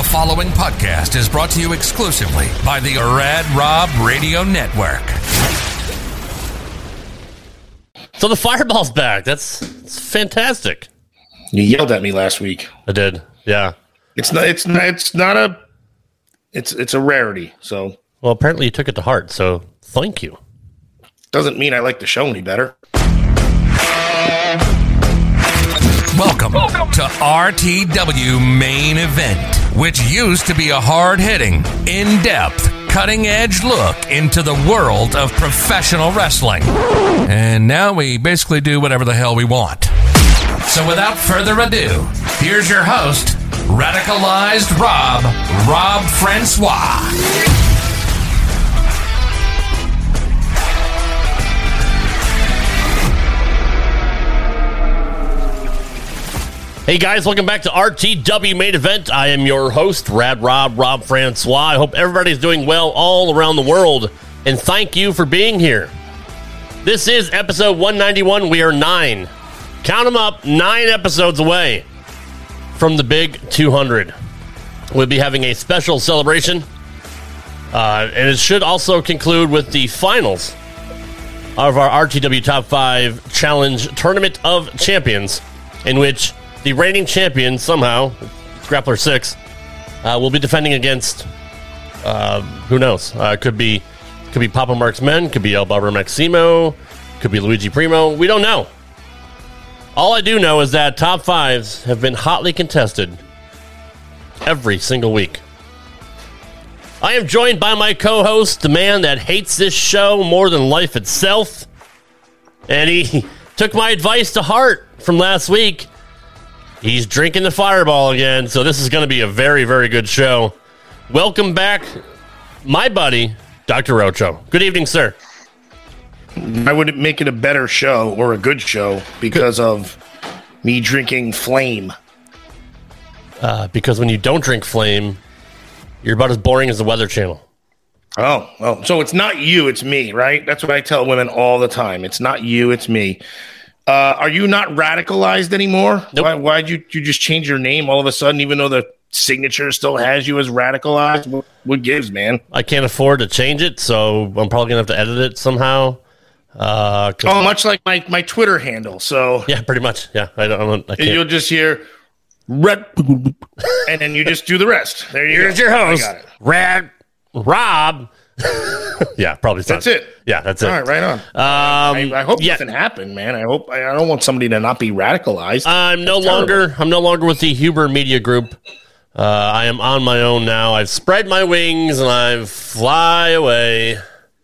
following podcast is brought to you exclusively by the Rad Rob Radio Network. So the Fireball's back. It's fantastic. You yelled at me last week. I did. Yeah. It's a rarity. So well, apparently you took it to heart. So thank you. Doesn't mean I like the show any better. Welcome to RTW Main Event, which used to be a hard-hitting, in-depth, cutting-edge look into the world of professional wrestling. And now we basically do whatever the hell we want. So without further ado, here's your host, Radicalized Rob Francois. Hey guys, welcome back to RTW Main Event. I am your host, Rad Rob Francois. I hope everybody's doing well all around the world, and thank you for being here. This is episode 191. We are 9. Count them up, 9 episodes away from the big 200. We'll be having a special celebration, and it should also conclude with the finals of our RTW Top 5 Challenge Tournament of Champions, in which the reigning champion, somehow, Grappler 6, will be defending against, who knows? Could be Papa Mark's Men, could be El Barber Maximo, could be Luigi Primo. We don't know. All I do know is that top 5s have been hotly contested every single week. I am joined by my co-host, the man that hates this show more than life itself, and he took my advice to heart from last week. He's drinking the Fireball again, so this is going to be a very, very good show. Welcome back, my buddy, Dr. Ocho. Good evening, sir. I would make it a better show or a good show because of me drinking Flame. Because when you don't drink Flame, you're about as boring as the Weather Channel. Oh, so it's not you, it's me, right? That's what I tell women all the time. It's not you, it's me. Are you not radicalized anymore? Nope. Why'd you just change your name all of a sudden, even though the signature still has you as radicalized? What gives, man? I can't afford to change it, so I'm probably going to have to edit it somehow. Much like my Twitter handle. So yeah, pretty much. Yeah, I can't. You'll just hear Red, and then you just do the rest. There you go. Here's your host, Rad Rob. Yeah, probably. That's it. Yeah, that's it. All right, right on. I hope nothing happened, man. I don't want somebody to not be radicalized. I'm no longer with the Huber Media Group. I am on my own now. I've spread my wings and I fly away.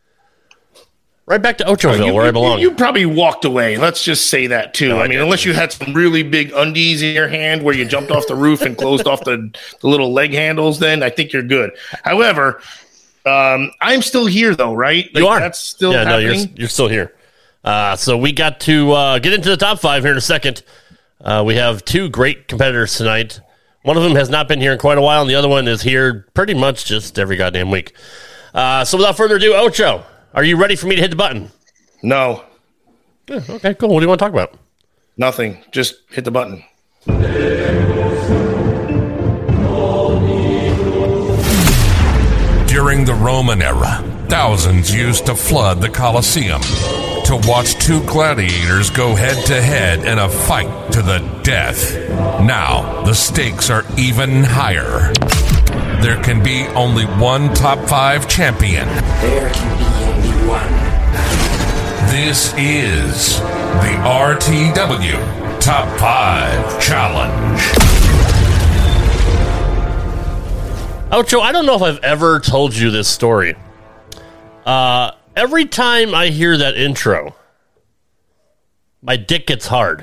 Right back to Ochoville, where I belong. You probably walked away. Let's just say that, too. I mean, unless you had some really big undies in your hand where you jumped off the roof and closed off the little leg handles, then I think you're good. However, I'm still here, though, right? You are. That's still happening? No, you're still here. So we got to get into the top 5 here in a second. We have 2 great competitors tonight. One of them has not been here in quite a while, and the other one is here pretty much just every goddamn week. So without further ado, Ocho, are you ready for me to hit the button? No. Yeah, okay, cool. What do you want to talk about? Nothing. Just hit the button. During the Roman era, thousands used to flood the Colosseum to watch 2 gladiators go head-to-head in a fight to the death. Now, the stakes are even higher. There can be only one top 5 champion. There can be only one. This is the RTW Top 5 Challenge. Ocho, I don't know if I've ever told you this story. Every time I hear that intro, my dick gets hard.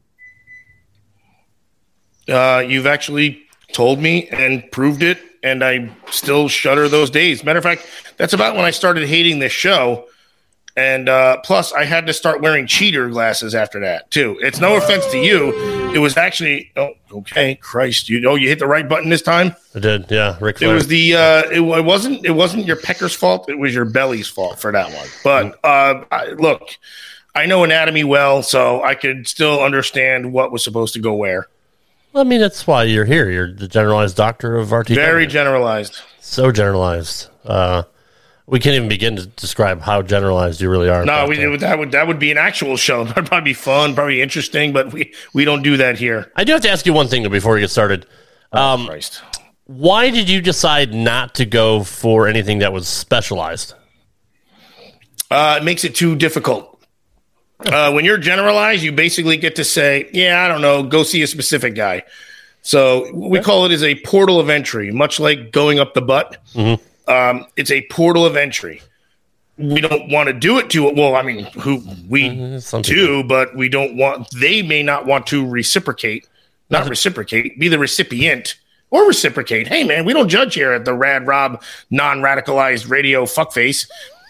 You've actually told me and proved it, and I still shudder those days. Matter of fact, that's about when I started hating this show. And plus, I had to start wearing cheater glasses after that, too. It's no offense to you. It was actually, okay, Christ. You hit the right button this time? I did, yeah. Ric Flair. It was it wasn't your pecker's fault. It was your belly's fault for that one. But look, I know anatomy well, so I could still understand what was supposed to go where. Well, I mean, that's why you're here. You're the generalized doctor of RTW. Very generalized. So generalized. We can't even begin to describe how generalized you really are. No, that would be an actual show. That'd probably be fun, probably interesting, but we don't do that here. I do have to ask you one thing though before we get started. Christ. Why did you decide not to go for anything that was specialized? It makes it too difficult. When you're generalized, you basically get to say, I don't know, go see a specific guy. So we call it as a portal of entry, much like going up the butt. Mm-hmm. It's a portal of entry. We don't want to do it to it. Well, I mean, but we don't want, they may not want to reciprocate, be the recipient or reciprocate. Hey man, we don't judge here at the Rad Rob non-radicalized radio fuckface.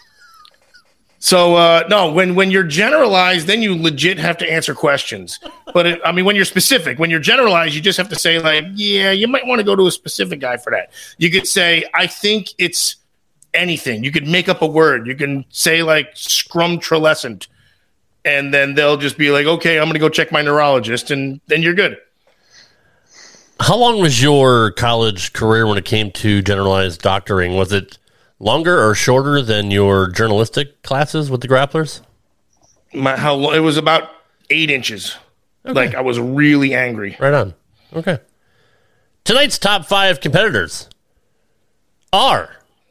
So, no, when you're generalized, then you legit have to answer questions. But, when you're specific, when you're generalized, you just have to say, like, you might want to go to a specific guy for that. You could say, I think it's anything. You could make up a word. You can say, like, scrumtrelescent. And then they'll just be like, okay, I'm going to go check my neurologist. And then you're good. How long was your college career when it came to generalized doctoring? Was it longer or shorter than your journalistic classes with the grapplers? It was about 8 inches. Okay. Like, I was really angry. Right on. Okay. Tonight's top 5 competitors are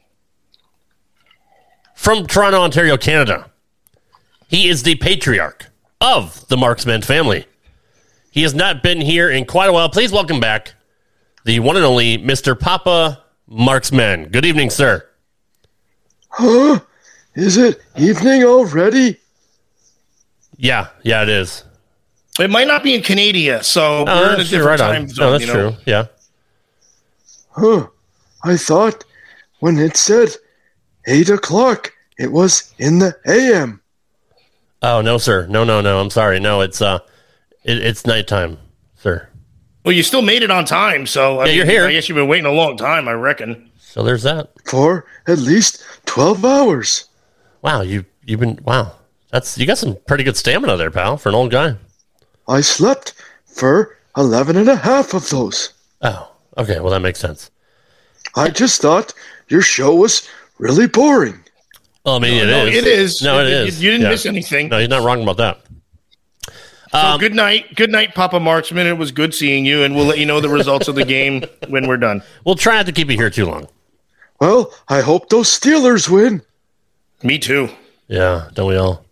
from Toronto, Ontario, Canada. He is the patriarch of the Marksman family. He has not been here in quite a while. Please welcome back the one and only Mr. Papa Marksman. Good evening, sir. Huh? Is it evening already? Yeah, it is. It might not be in Canada, so we're in a different time zone. No, that's true, yeah. Huh. I thought when it said 8 o'clock, it was in the AM. Oh, no, sir. No. I'm sorry. No, it's nighttime, sir. Well, you still made it on time, so you're here. I guess you've been waiting a long time, I reckon. So there's that. For at least 12 hours. Wow, you've been you got some pretty good stamina there, pal, for an old guy. I slept for 11 and a half of those. Oh, okay, well that makes sense. I just thought your show was really boring. Well, I mean, it is. No, it is. You didn't miss anything. No, you're not wrong about that. So good night, Papa Marksman. It was good seeing you, and we'll let you know the results of the game when we're done. We'll try not to keep you here too long. Well, I hope those Steelers win. Me too. Yeah, don't we all?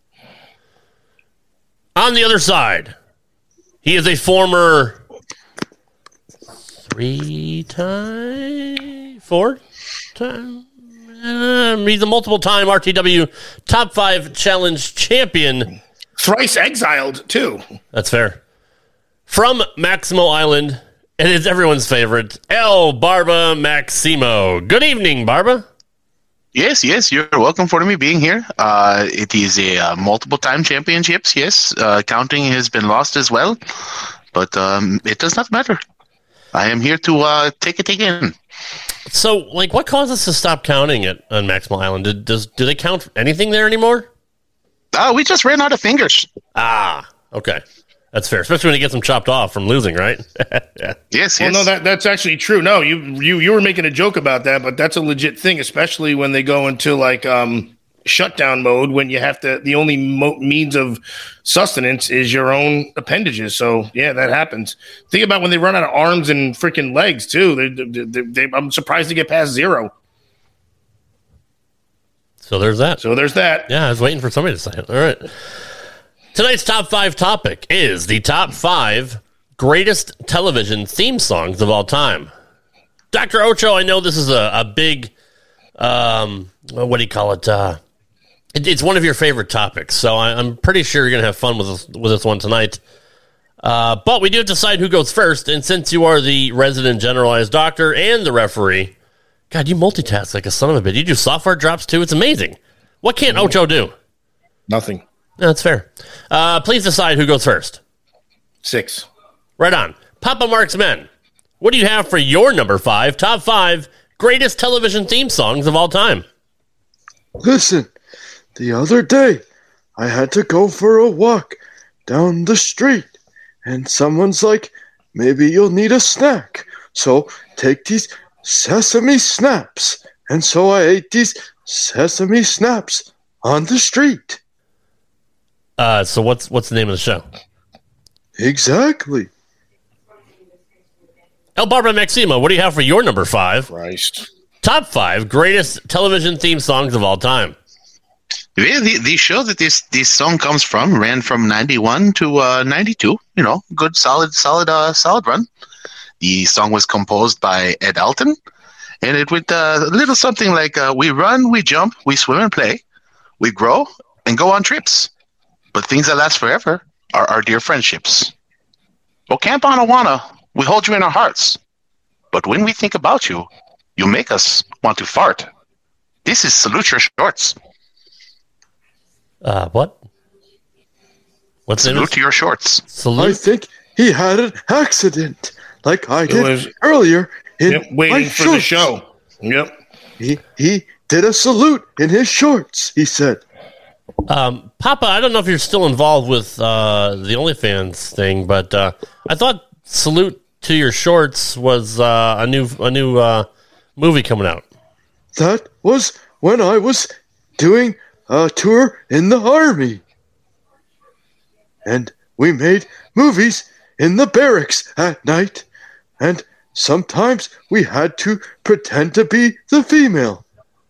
On the other side, he is a former 4-time. He's a multiple-time RTW Top 5 Challenge champion. Thrice exiled, too. That's fair. From Maximo Island, it is everyone's favorite, El Barba Maximo. Good evening, Barba. Yes, you're welcome for me being here. It is a multiple-time championships, yes. Counting has been lost as well, but it does not matter. I am here to take it again. So, what caused us to stop counting it on Maximo Island? Do they count anything there anymore? We just ran out of fingers. Ah, okay. That's fair, especially when you get them chopped off from losing, right? Yeah. Yes. Well, no, that's actually true. No, you were making a joke about that, but that's a legit thing, especially when they go into shutdown mode, when you have to. The only means of sustenance is your own appendages. So yeah, that happens. Think about when they run out of arms and freaking legs too. I'm surprised to get past 0. So there's that. Yeah, I was waiting for somebody to say it. All right. Tonight's top 5 topic is the top 5 greatest television theme songs of all time. Dr. Ocho, I know this is a big, what do you call it? It's one of your favorite topics, so I'm pretty sure you're going to have fun with this one tonight. But we do have to decide who goes first, and since you are the resident generalized doctor and the referee, God, you multitask like a son of a bitch. You do software drops too. It's amazing. What can't Ocho do? Nothing. No, that's fair. Please decide who goes first. 6. Right on. Papa Marksman, what do you have for your number 5, top 5 greatest television theme songs of all time? Listen, the other day, I had to go for a walk down the street, and someone's like, maybe you'll need a snack. So take these sesame snaps. And so I ate these sesame snaps on the street. So what's the name of the show? Exactly. El Barbara Maxima, what do you have for your number 5? Christ. Top 5 greatest television theme songs of all time. Yeah, the show that this song comes from ran from 91 to 92. You know, good, solid run. The song was composed by Ed Alton, and it went a little something like, we run, we jump, we swim and play, we grow and go on trips. But things that last forever are our dear friendships. Oh, Camp Anawana, we hold you in our hearts. But when we think about you, you make us want to fart. This is Salute Your Shorts. What? What's Salute to your shorts. Salute? I think he had an accident, like I did earlier in waiting my for the shorts. show. Yep. He did a salute in his shorts, he said. Papa, I don't know if you're still involved with the OnlyFans thing, but I thought Salute to Your Shorts was a new movie coming out. That was when I was doing a tour in the army. And we made movies in the barracks at night. And sometimes we had to pretend to be the female.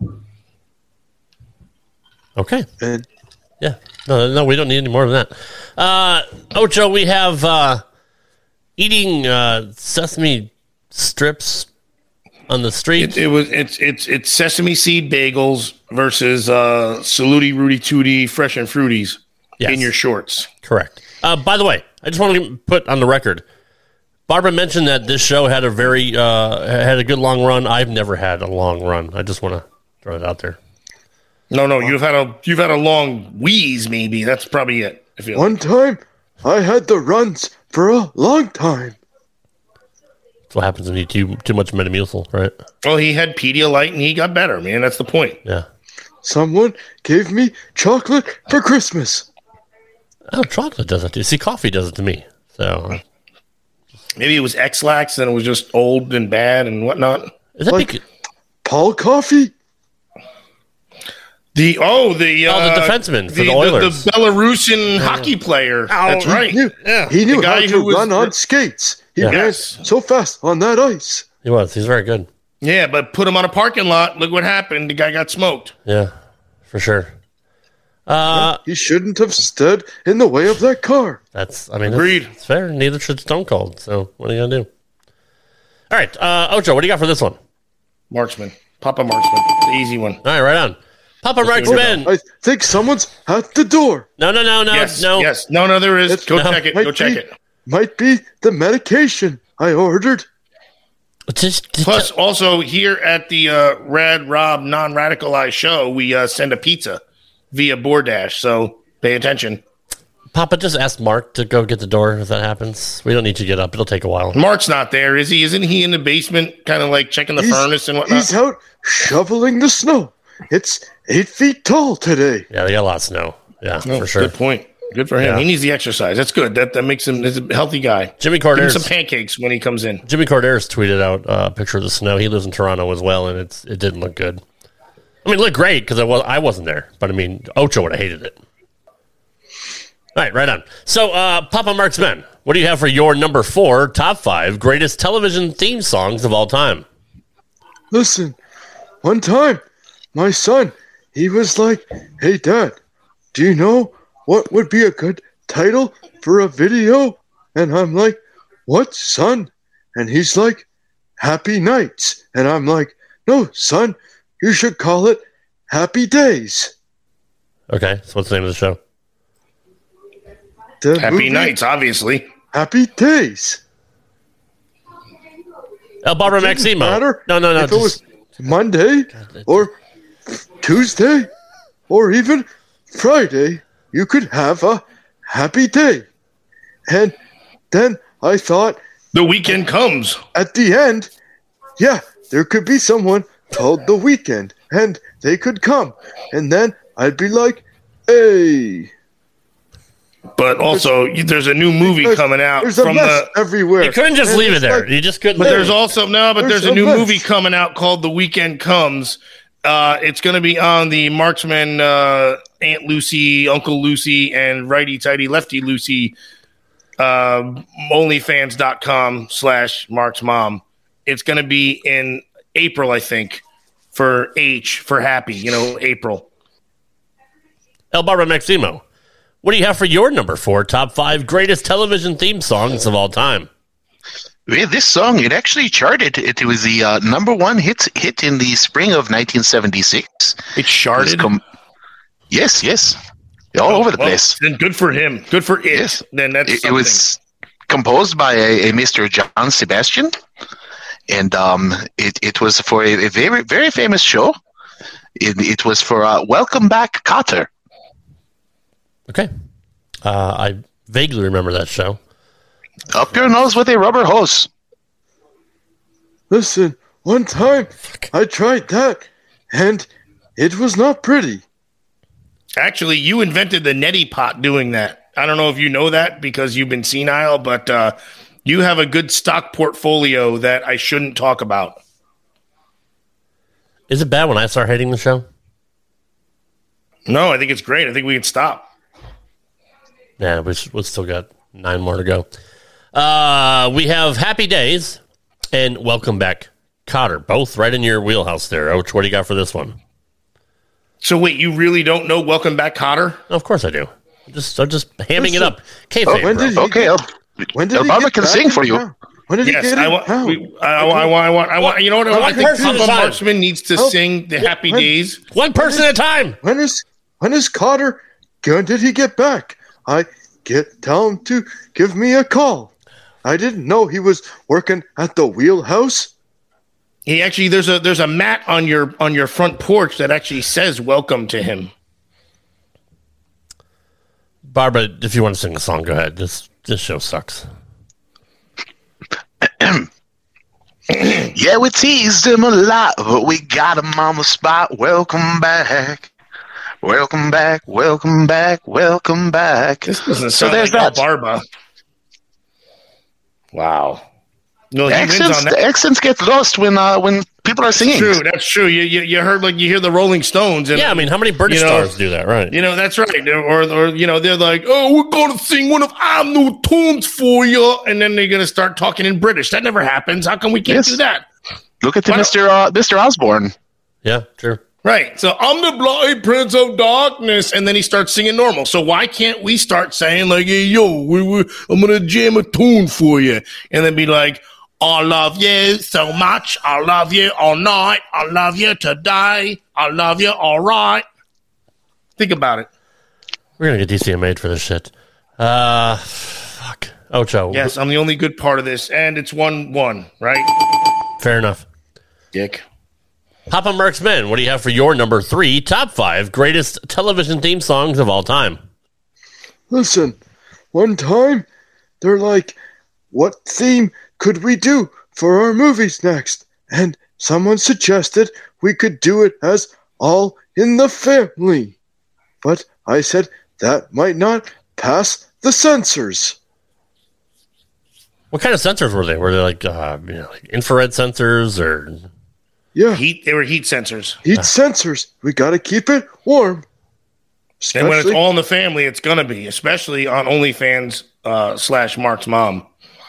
Okay. And Yeah. No, we don't need any more of that. Ocho, we have eating sesame strips on the street. It's sesame seed bagels versus Saludi Rudy Tooty Fresh and Fruities in your shorts. Correct. By the way, I just want to put on the record, Barbara mentioned that this show had a had a good long run. I've never had a long run. I just want to throw it out there. No, you've had a long wheeze, maybe. That's probably it. I feel one time, I had the runs for a long time. That's what happens when you eat too much Metamucil, right? Well, he had Pedialyte and he got better, man. That's the point. Yeah. Someone gave me chocolate for Christmas. Oh, chocolate does it too. See, coffee does it to me. So maybe it was X-Lax and it was just old and bad and whatnot. Is that like Paul Coffee? The defenseman for the Oilers. The Belarusian hockey player. That's right. He knew how to run on skates. He ran so fast on that ice. He was. He's very good. Yeah, but put him on a parking lot. Look what happened. The guy got smoked. Yeah, for sure. He shouldn't have stood in the way of that car. Agreed. It's fair. Neither should Stone Cold. So what are you gonna do? All right, Ocho, what do you got for this one? Marksman, Papa Marksman, the easy one. All right, right on. Papa Marksman. I think someone's at the door. No. Yes, there is. Check it. Go check it. Might be the medication I ordered. Plus, also here at the Rad Rob Non-Radicalized show, we send a pizza via DoorDash, so pay attention. Papa, just ask Mark to go get the door if that happens. We don't need to get up. It'll take a while. Mark's not there, is he? Isn't he in the basement, kind of like checking the furnace and whatnot? He's out shoveling the snow. It's 8 feet tall today. Yeah, they got a lot of snow. Yeah, for sure. Good point. Good for him. Yeah. He needs the exercise. That's good. That makes him he's a healthy guy. Jimmy Corderas. Give him some pancakes when he comes in. Jimmy Corderas tweeted out a picture of the snow. He lives in Toronto as well, and it didn't look good. I mean, it looked great because I wasn't there, but I mean, Ocho would have hated it. All right on. So, Papa Marksman, what do you have for your number 4 top 5 greatest television theme songs of all time? Listen, one time, my son, he was like, "Hey, Dad, do you know what would be a good title for a video?" And I'm like, "What, son?" And he's like, "Happy Nights." And I'm like, "No, son, you should call it Happy Days." Okay, so what's the name of the show? Happy Nights, obviously. Happy Days. El Barbara Maximo. No. If it was Monday or Tuesday or even Friday, you could have a happy day. And then I thought, the weekend comes. At the end, there could be someone called The Weekend, and they could come. And then I'd be like, "Hey." But also, there's a new movie Because coming out There's a from mess everywhere. You couldn't just And leave it it's there. like- You just couldn't. But there's also there's a new mess. movie coming out called The Weekend Comes. It's going to be on the Marksman, Aunt Lucy, Uncle Lucy, and Righty Tighty Lefty Lucy, onlyfans.com/Mark's mom. It's going to be in April, I think, for happy, April. El Barbara Maximo, what do you have for your number 4 top 5 greatest television theme songs of all time? Well, this song, it actually charted. It was the number 1 hit in the spring of 1976. It's sharded. Yes. All over the place. Then good for him. Good for it. Yes. Then that's It was composed by a Mr. John Sebastian. And it was for a very, very famous show. It was for Welcome Back, Kotter. Okay. I vaguely remember that show. Up your nose with a rubber hose. Listen, one time I tried that, and it was not pretty. Actually, you invented the neti pot doing that. I don't know if you know that because you've been senile, but you have a good stock portfolio that I shouldn't talk about. Is it bad when I start hating the show? No, I think it's great. I think we can stop. Yeah, we've still got 9 more to go. We have Happy Days and Welcome Back, Kotter. Both right in your wheelhouse there. Ouch, what do you got for this one? So wait, you really don't know Welcome Back, Kotter? Of course I do. I'm just hamming it up. when Kayfabe, did bro. he Okay, When did he Obama get can back sing in for you. town? When did he Yes, get I in want. town? I want. You know what? I One think person at a Papa time. Marksman needs to sing the Happy when- Days. One person at a time. When is Cotter? When did he get back? Tell him to give me a call. I didn't know he was working at the wheelhouse. He actually there's a mat on your front porch that actually says welcome to him. Barbara, if you want to sing a song, go ahead. This show sucks. Yeah, we teased him a lot, but we got him on the spot. Welcome back. Welcome back. Welcome back. Welcome back. This doesn't So sound there's like that. Barba. Wow. No, The he wins accents, on the that. accents get lost when people are singing. True, that's true. You heard you hear the Rolling Stones, and Yeah, I mean, how many British stars do that, right? that's right. Or they're like, oh, we're gonna sing one of our new tunes for you, and then they're gonna start talking in British. That never happens. How come we can't Yes. do that? Look at the Why don't- Mr. Osborne. Yeah, true. Right. So I'm the bloody prince of darkness, and then he starts singing normal. So why can't we start saying like, hey, yo, I'm gonna jam a tune for you, and then be like, I love you so much. I love you all night. I love you today. I love you all right. Think about it. We're going to get DCMA'd for this shit. Fuck. Ocho. Yes, I'm the only good part of this, and it's 1-1, right? Fair enough. Dick. Papa Merck's Men, what do you have for your number 3 top 5 greatest television theme songs of all time? Listen, one time they're like, what theme could we do for our movies next? And someone suggested we could do it as All in the Family. But I said that might not pass the censors. What kind of sensors were they? Were they like, like infrared sensors or... Yeah, They were heat sensors. heat sensors. We gotta keep it warm. And when it's Especially, all in the family, it's going to be, especially on OnlyFans / Mark's mom.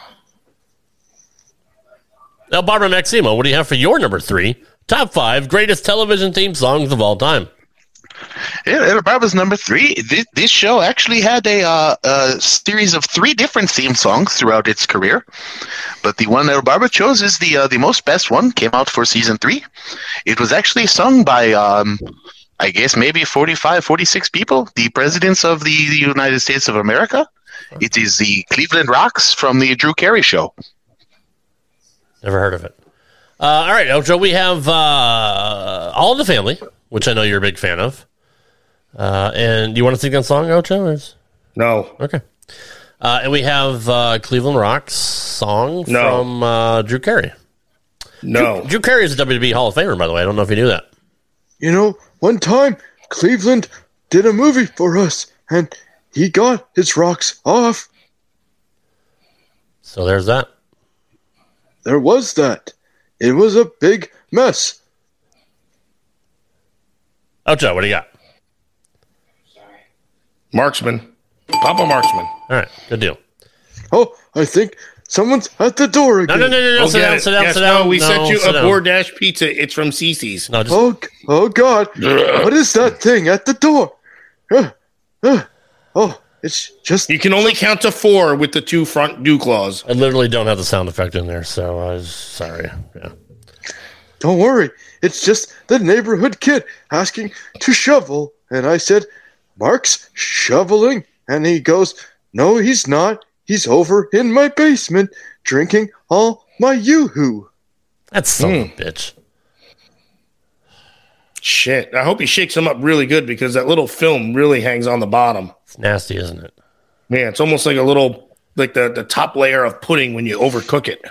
Now, Barbara Maximo, what do you have for your number 3 top 5 greatest television theme songs of all time? Yeah, Barbara's number 3. This show actually had a series of 3 different theme songs throughout its career, but the one that Barbara chose is the most best one. Came out for season 3. It was actually sung by I guess maybe 45, 46 people, the presidents of the United States of America. It is the Cleveland Rocks from the Drew Carey Show. Never heard of it. All right, Ocho, we have All in the Family, which I know you're a big fan of. And you want to sing that song, Ocho? Or No. okay. And we have Cleveland Rocks song No. from Drew Carey. No. Drew Carey is a WWE Hall of Famer, by the way. I don't know if you knew that. one time Cleveland did a movie for us, and he got his rocks off. So there's that. There was that. It was a big mess. Ocho, what do you got? Marksman. Papa Marksman. All right, good deal. Oh, I think someone's at the door again. No. Go Sit get down, it. sit down, Yes, sit down. no, we sent you sit a down. DoorDash pizza. It's from Cece's. No, just Oh God! What is that thing at the door? Oh, it's just. You can only count to 4 with the 2 front dew claws. I literally don't have the sound effect in there, so I was sorry. Yeah. Don't worry, it's just the neighborhood kid asking to shovel, and I said, "Mark's shoveling," and he goes, "No, he's not. He's over in my basement drinking all my yoo-hoo." That's son of a bitch. Shit. I hope he shakes them up really good because that little film really hangs on the bottom. It's nasty, isn't it? Yeah, it's almost like a little, like the top layer of pudding when you overcook it.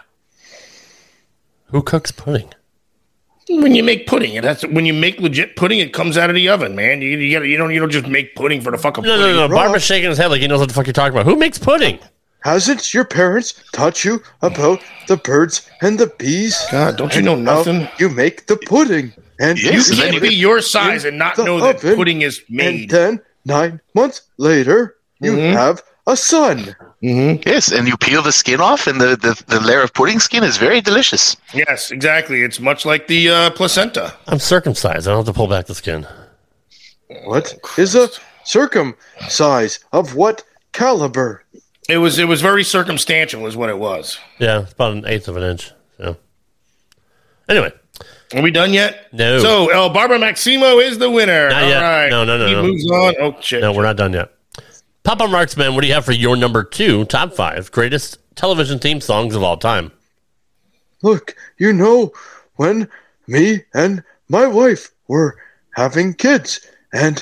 Who cooks pudding? When you make pudding, when you make legit pudding, it comes out of the oven, man. You don't just make pudding for the fucking No, pudding. no. Barbara's shaking his head like he knows what the fuck you're talking about. Who makes pudding? Hasn't your parents taught you about the birds and the bees? God, don't you know And how nothing? You make the pudding, and Yes, You and then can't you be your size and not the know that oven, pudding is and made. then 9 months later, you have a son. Yes, and you peel the skin off, and the layer of pudding skin is very delicious. Yes, exactly. It's much like the placenta. I'm circumcised. I don't have to pull back the skin. What is a circumcise of what caliber? It was very circumstantial, is what it was. Yeah, it's about 1/8 of an inch. So, anyway, Are we done yet? No. So El Barber Maximo is the winner. Not All yet. right. No. He moves on. Oh shit. no, we're not done yet. Papa Marksman, what do you have for your number 2 top 5 greatest television theme songs of all time? Look, when me and my wife were having kids, and,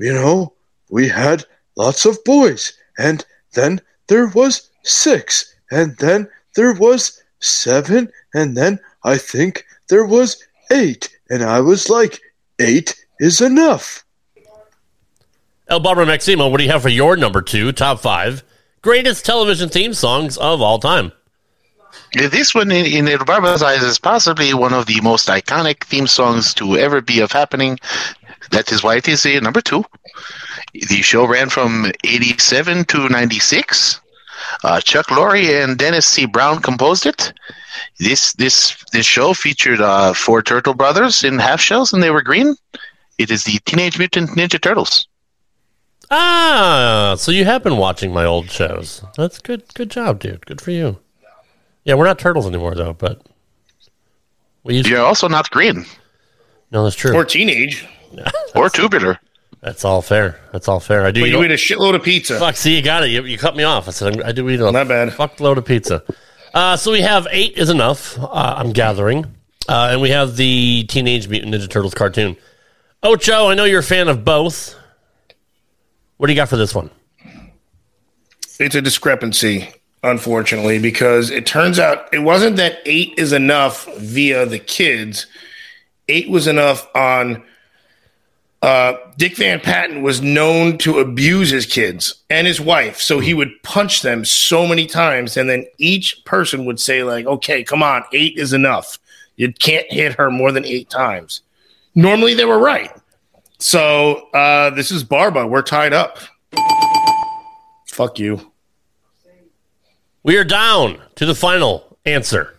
we had lots of boys, and then there was 6, and then there was 7, and then I think there was 8, and I was like, 8 is enough. El Barbara Maximo, what do you have for your number 2 top 5 greatest television theme songs of all time? This one, in El Barba's eyes, is possibly one of the most iconic theme songs to ever be of happening. That is why it is number 2. The show ran from 87 to 96. Chuck Lorre and Dennis C. Brown composed it. This show featured 4 turtle brothers in half shells, and they were green. It is the Teenage Mutant Ninja Turtles. Ah, so you have been watching my old shows. That's good. Good job, dude. Good for you. Yeah, we're not turtles anymore, though, but we used You're also not green No, that's true. Or teenage. or tubular. That's all fair. That's all fair. I do. But you ate a shitload of pizza. Fuck, see, you got it. You cut me off. I said, I do eat a My bad. fuckload of pizza. So we have 8 is enough, I'm gathering. And we have the Teenage Mutant Ninja Turtles cartoon. Ocho, I know you're a fan of both. What do you got for this one? It's a discrepancy, unfortunately, because it turns out it wasn't that 8 is enough via the kids. 8 was enough on Dick Van Patten was known to abuse his kids and his wife. So he would punch them so many times. And then each person would say, like, okay, come on, 8 is enough. You can't hit her more than 8 times. Normally they were right. So this is Barba. We're tied up. Fuck you. We are down to the final answer.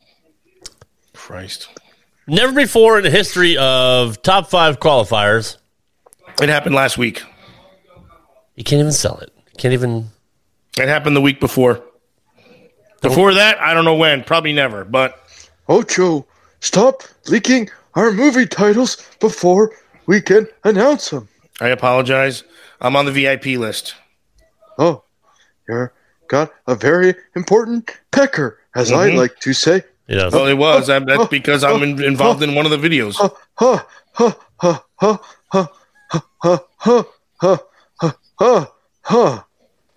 Christ. Never before in the history of top 5 qualifiers. It happened last week. You can't even sell it. Can't even. It happened the week before. Before that, I don't know when. Probably never. But Ocho, stop leaking our movie titles before we can announce them. I apologize. I'm on the VIP list. Oh, you're got a very important pecker, as I like to say. You know, Well, it was. That's because I'm involved in one of the videos. Ha ha ha ha ha ha ha ha ha ha ha.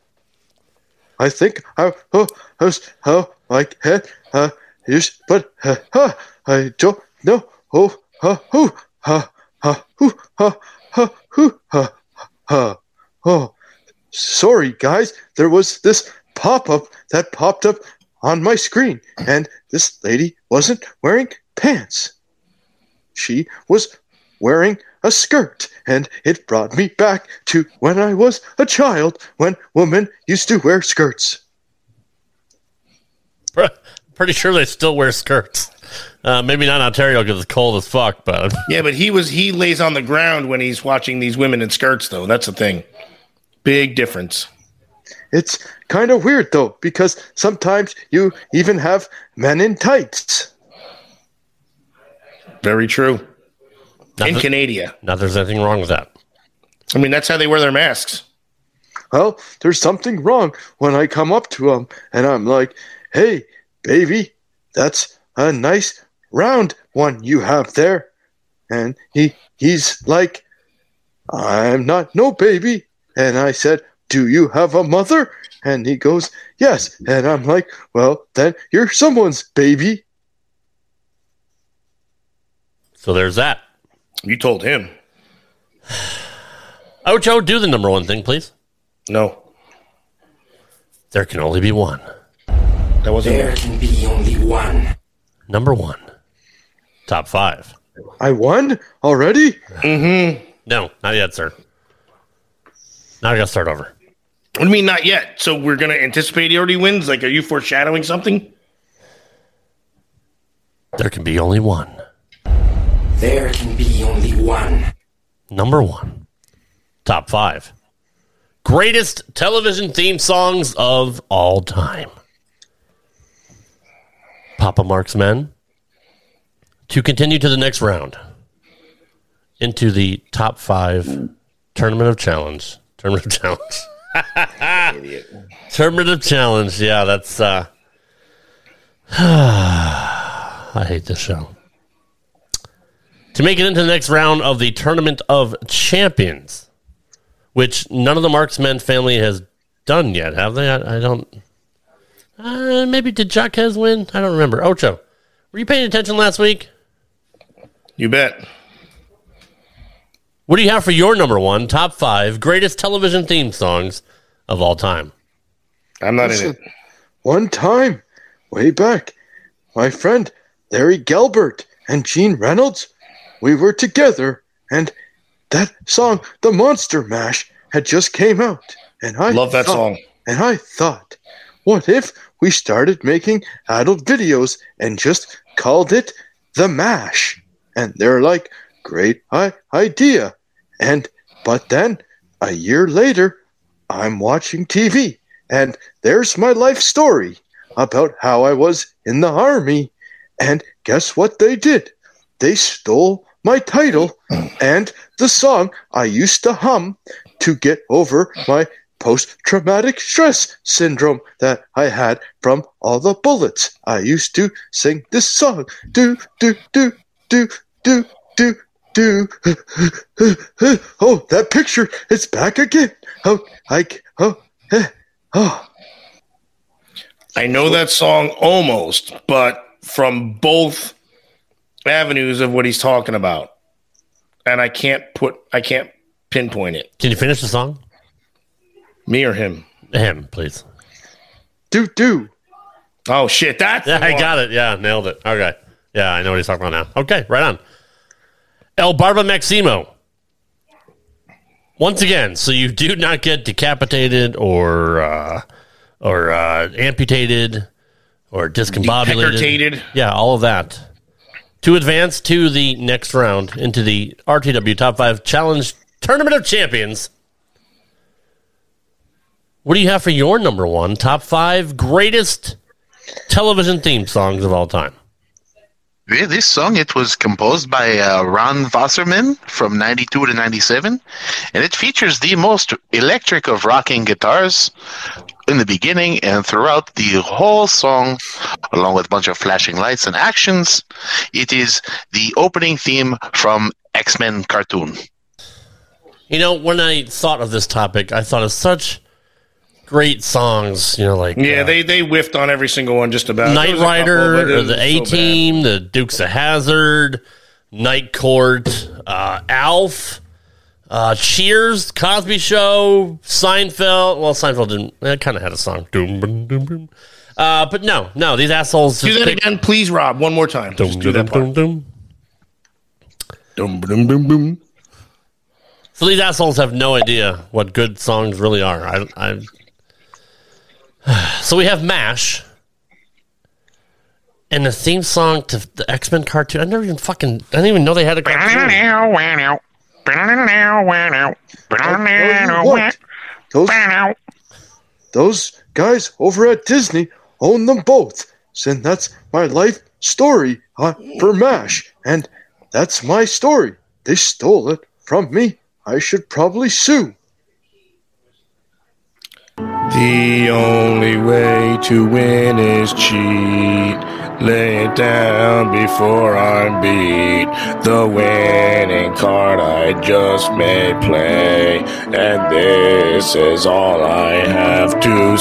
I think I was like yes, but I don't know. Oh ha hoo ha ha hoo ha ha hoo ha ha. Oh, sorry, guys. There was this pop-up that popped up on my screen, and this lady wasn't wearing pants. She was wearing a skirt, and it brought me back to when I was a child, when women used to wear skirts. Pretty sure they still wear skirts. Maybe not in Ontario because it's cold as fuck, but Yeah, but he lays on the ground when he's watching these women in skirts, though. That's the thing. Big difference. It's kind of weird, though, because sometimes you even have men in tights. Very true. Not In that- Canada. not there's anything wrong with that. I mean, that's how they wear their masks. Well, there's something wrong when I come up to him and I'm like, hey, baby, that's a nice round one you have there. And he's like, I'm not no baby. And I said, do you have a mother? And he goes, yes. And I'm like, well, then you're someone's baby. So there's that. You told him. Ocho, do the number one thing, please. No, There can only be one. that wasn't There me. can be only one. Number one. Top 5. I won already? No, not yet, sir. Now I gotta start over. What do you mean not yet? So we're going to anticipate he already wins? Like, are you foreshadowing something? There can be only one. There can be only one. Number one. Top 5. Greatest television theme songs of all time. Papa Mark's Men. To continue to the next round. Into the top 5 Tournament of Challenge. Tournament of Challenge. Tournament of Challenge. Yeah, that's I hate this show. To make it into the next round of the Tournament of Champions, which none of the Marksmen family has done yet, have they? I don't. Maybe did Jaquez win? I don't remember. Ocho, were you paying attention last week? You bet. What do you have for your number one, top 5 greatest television theme songs of all time? I'm not in Listen, it. one time, way back, my friend Larry Gelbert and Gene Reynolds, we were together, and that song, The Monster Mash, had just came out. And I Love that song. And I thought, what if we started making adult videos and just called it The Mash? And they're like, great idea. But then, a year later, I'm watching TV, and there's my life story about how I was in the army. And guess what they did? They stole my title and the song I used to hum to get over my post-traumatic stress syndrome that I had from all the bullets. I used to sing this song. Do, do, do, do, do, do, do. Oh, that picture is back again. I know that song almost, but from both avenues of what he's talking about. And I can't pinpoint it. Can you finish the song? Me or him? Him, please. Do. Oh, shit. That's Yeah, the I one. got it. Yeah, nailed it. Okay. Yeah, I know what he's talking about now. Okay, right on. El Barba Maximo. Once again, so you do not get decapitated or amputated or discombobulated. Decapitated. Yeah, all of that. To advance to the next round into the RTW Top 5 Challenge Tournament of Champions. What do you have for your number one, top 5 greatest television theme songs of all time? Yeah, this song, it was composed by Ron Wasserman from 92 to 97, and it features the most electric of rocking guitars in the beginning and throughout the whole song, along with a bunch of flashing lights and actions. It is the opening theme from X-Men cartoon. You know, when I thought of this topic, I thought of such great songs, like Yeah, they whiffed on every single one just about. Knight There was a couple, Rider, but it or was the so A-Team, the Dukes of Hazzard, Night Court, Alf, Cheers, Cosby Show, Seinfeld. Well, Seinfeld didn't. It kind of had a song. Doom, boom, doom, boom. But no, these assholes. Do that again, please, Rob. One more time. Just do that part. Doom, boom, boom, boom. So these assholes have no idea what good songs really are. So we have MASH and the theme song to the X-Men cartoon. I didn't even know they had a cartoon. Those guys over at Disney own them both. And that's my life story for MASH. And that's my story. They stole it from me. I should probably sue. The only way to win is cheat. Lay it down before I'm beat. The winning card I just made play. And this is all I have to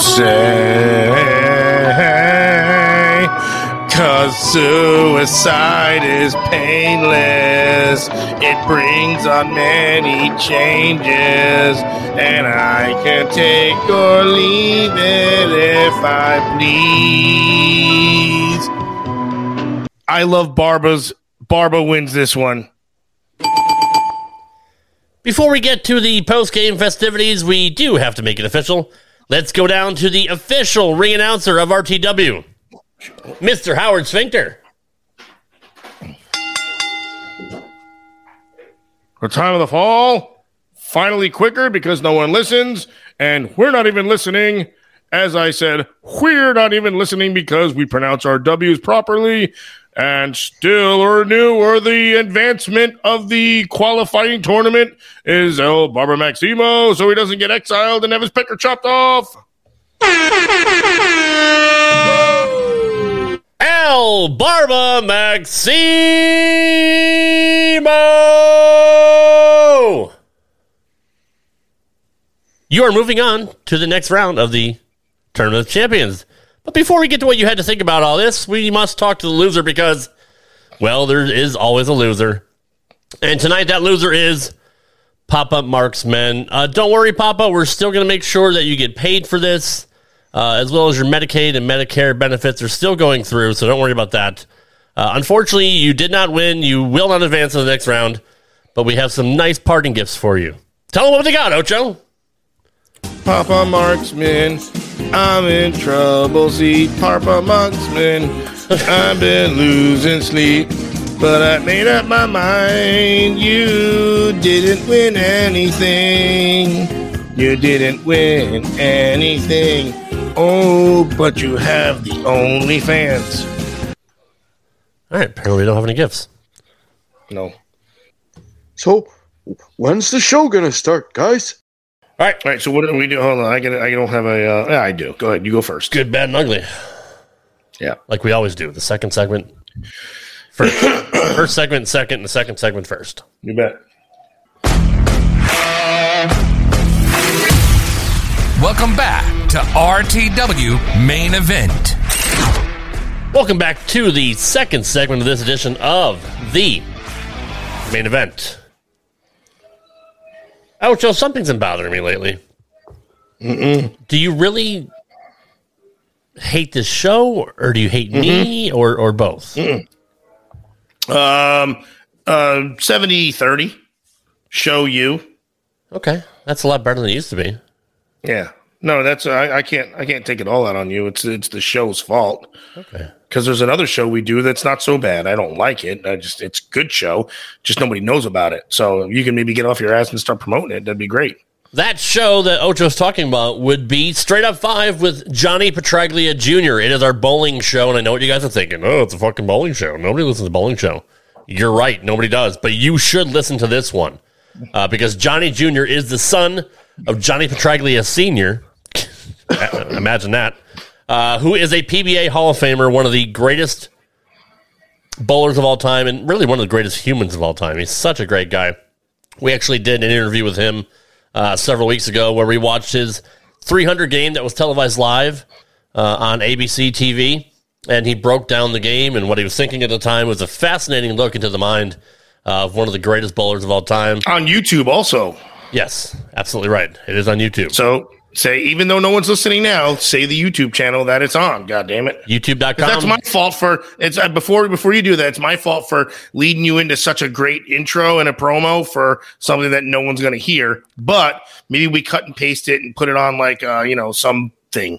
say. 'Cause suicide is painless. It brings on many changes. And I can take or leave it if I please. I love Barba's. Barba wins this one. Before we get to the post-game festivities, we do have to make it official. Let's go down to the official ring announcer of RTW, Mr. Howard Sphincter. The time of the fall, finally quicker because no one listens, and we're not even listening. As I said, we're not even listening because we pronounce our W's properly, and still or new or the advancement of the qualifying tournament is El Barba Maximo, so he doesn't get exiled and have his pecker chopped off. El Barba Maximo! You are moving on to the next round of the Tournament of Champions. But before we get to what you had to think about all this, we must talk to the loser because, well, there is always a loser. And tonight that loser is Papa Marksman. Don't worry, Papa. We're still going to make sure that you get paid for this, as well as your Medicaid and Medicare benefits are still going through, so don't worry about that. Unfortunately, you did not win. You will not advance to the next round, but we have some nice parting gifts for you. Tell them what they got, Ocho. Papa Marksman, I'm in trouble. See, Papa Marksman, I've been losing sleep, but I made up my mind. You didn't win anything. You didn't win anything. Oh, but you have the OnlyFans. All right, apparently we don't have any gifts. No. So, when's the show gonna start, guys? All right. So what do we do? Hold on, I don't have a. Yeah, I do. Go ahead. You go first. Good, bad, and ugly. Yeah, like we always do. The second segment first, first segment second, and the second segment first. You bet. Welcome back to RTW Main Event. Welcome back to the second segment of this edition of the Main Event. Ocho, something's been bothering me lately. Do you really hate this show, or do you hate me, or both? 70-30. Show you. Okay, that's a lot better than it used to be. Yeah. No, that's I can't take it all out on you. It's the show's fault. Okay. Because there's another show we do that's not so bad. I don't like it. It's a good show. Just nobody knows about it. So if you can maybe get off your ass and start promoting it, that'd be great. That show that Ocho's talking about would be Straight Up 5 with Johnny Petraglia Jr. It is our bowling show, and I know what you guys are thinking. Oh, it's a fucking bowling show. Nobody listens to the bowling show. You're right. Nobody does. But you should listen to this one because Johnny Jr. is the son of Johnny Petraglia Sr. Imagine that. Who is a PBA Hall of Famer, one of the greatest bowlers of all time, and really one of the greatest humans of all time. He's such a great guy. We actually did an interview with him several weeks ago where we watched his 300 game that was televised live on ABC TV, and he broke down the game, and what he was thinking at the time was a fascinating look into the mind one of the greatest bowlers of all time. On YouTube also. Yes, absolutely right. It is on YouTube. So say, even though no one's listening now, say the YouTube channel that it's on. God damn it. YouTube.com. That's my fault for it's before you do that. It's my fault for leading you into such a great intro and a promo for something that no one's going to hear. But maybe we cut and paste it and put it on like something.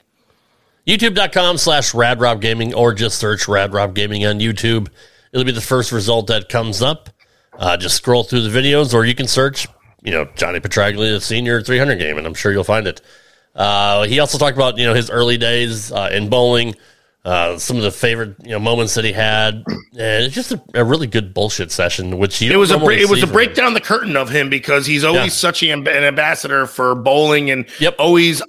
YouTube.com/RadRobGaming, or just search Rad Rob Gaming on YouTube. It'll be the first result that comes up. Just scroll through the videos, or you can search, Johnny Petraglia, the Senior 300 game, and I'm sure you'll find it. He also talked about, his early days in bowling, some of the favorite moments that he had, and it's just a really good bullshit session. Which it was a break down the curtain of him, because he's always such an ambassador for bowling and always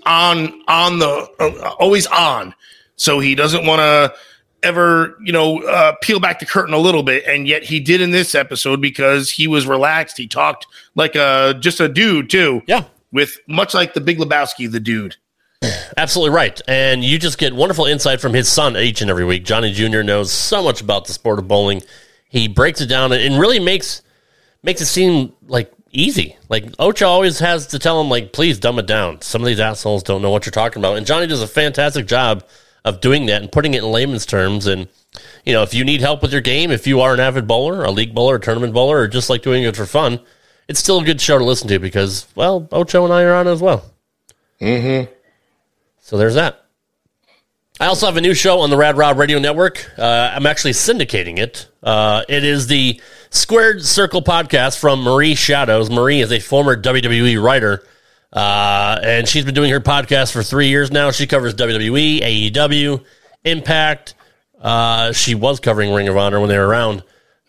always on. So he doesn't want to ever peel back the curtain a little bit, and yet he did in this episode because he was relaxed. He talked like just a dude too. Yeah. With much like the Big Lebowski, the dude. Absolutely right. And you just get wonderful insight from his son each and every week. Johnny Jr. knows so much about the sport of bowling. He breaks it down and really makes it seem like easy. Like Ocho always has to tell him, like, please dumb it down. Some of these assholes don't know what you're talking about. And Johnny does a fantastic job of doing that and putting it in layman's terms. And, if you need help with your game, if you are an avid bowler, a league bowler, a tournament bowler, or just like doing it for fun, it's still a good show to listen to because, well, Ocho and I are on as well. Mm-hmm. So there's that. I also have a new show on the Rad Rob Radio Network. I'm actually syndicating it. It is the Squared Circle podcast from Marie Shadows. Marie is a former WWE writer, and she's been doing her podcast for 3 years now. She covers WWE, AEW, Impact. She was covering Ring of Honor when they were around.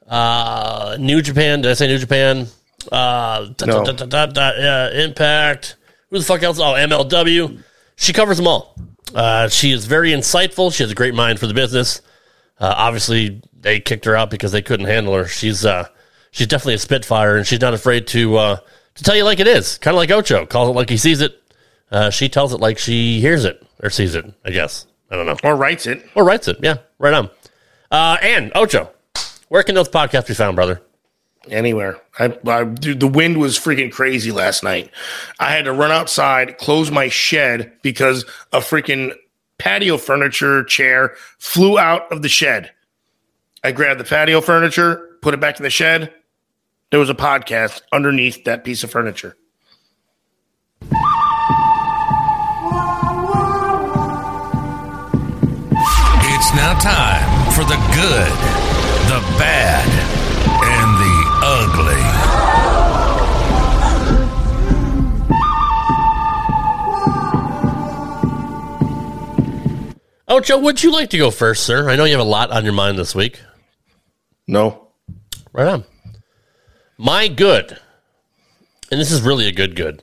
New Japan. Did I say New Japan? Impact. Who the fuck else? Oh, MLW. She covers them all. She is very insightful. She has a great mind for the business. Obviously, they kicked her out because they couldn't handle her. She's definitely a spitfire, and she's not afraid to tell you like it is. Kind of like Ocho. Calls it like he sees it. She tells it like she hears it or sees it, I guess. I don't know. Or writes it. Yeah, right on. And Ocho, where can those podcasts be found, brother? Anywhere. Dude, the wind was freaking crazy last night. I had to run outside, close my shed because a freaking patio furniture chair flew out of the shed. I grabbed the patio furniture, put it back in the shed. There was a podcast underneath that piece of furniture. It's now time for the good, the bad, and the ugly. Ocho, would you like to go first, sir? I know you have a lot on your mind this week. No. Right on. My good, and this is really a good.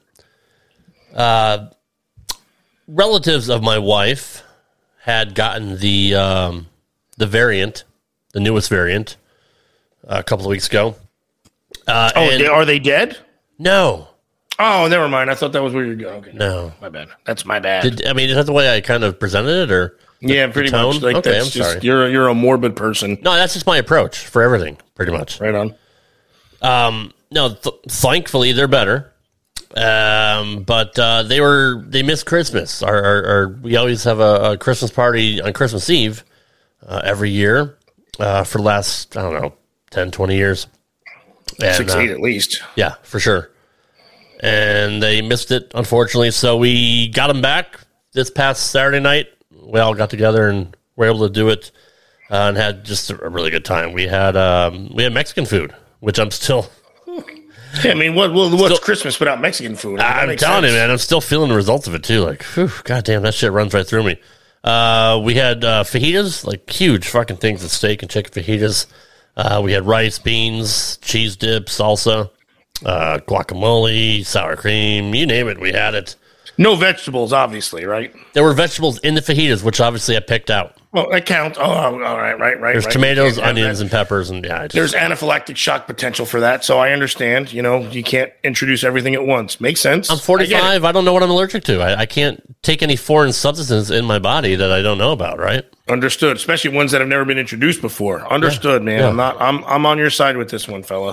Relatives of my wife had gotten the variant, the newest variant, a couple of weeks ago. Are they dead? No. Oh, never mind. I thought that was where you're going. Okay, no. My bad. That's my bad. Is that the way I kind of presented it, or? Yeah, pretty much. Like, okay, that's I'm just, sorry. You're a morbid person. No, that's just my approach for everything, pretty much. Right on. No, thankfully they're better. But they missed Christmas. We always have a Christmas party on Christmas Eve every year for the last, I don't know, 10, 20 years. And, 6, 8 at least. Yeah, for sure. And they missed it, unfortunately. So we got them back this past Saturday night. We all got together and were able to do it and had just a really good time. We had Mexican food, which I'm still... Yeah, I mean, what's Christmas without Mexican food? I'm telling you, man, I'm still feeling the results of it, too. Like, whew, goddamn, that shit runs right through me. We had fajitas, like huge fucking things of steak and chicken fajitas. We had rice, beans, cheese dip, salsa, guacamole, sour cream, you name it, we had it. No vegetables, obviously, right? There were vegetables in the fajitas, which obviously I picked out. Well, that counts. Oh, all right. There's tomatoes, onions, and peppers, and there's anaphylactic shock potential for that, so I understand. You can't introduce everything at once. Makes sense. I'm 45. I don't know what I'm allergic to. I can't take any foreign substances in my body that I don't know about. Right? Understood. Especially ones that have never been introduced before. Understood, man. Yeah. I'm on your side with this one, fella.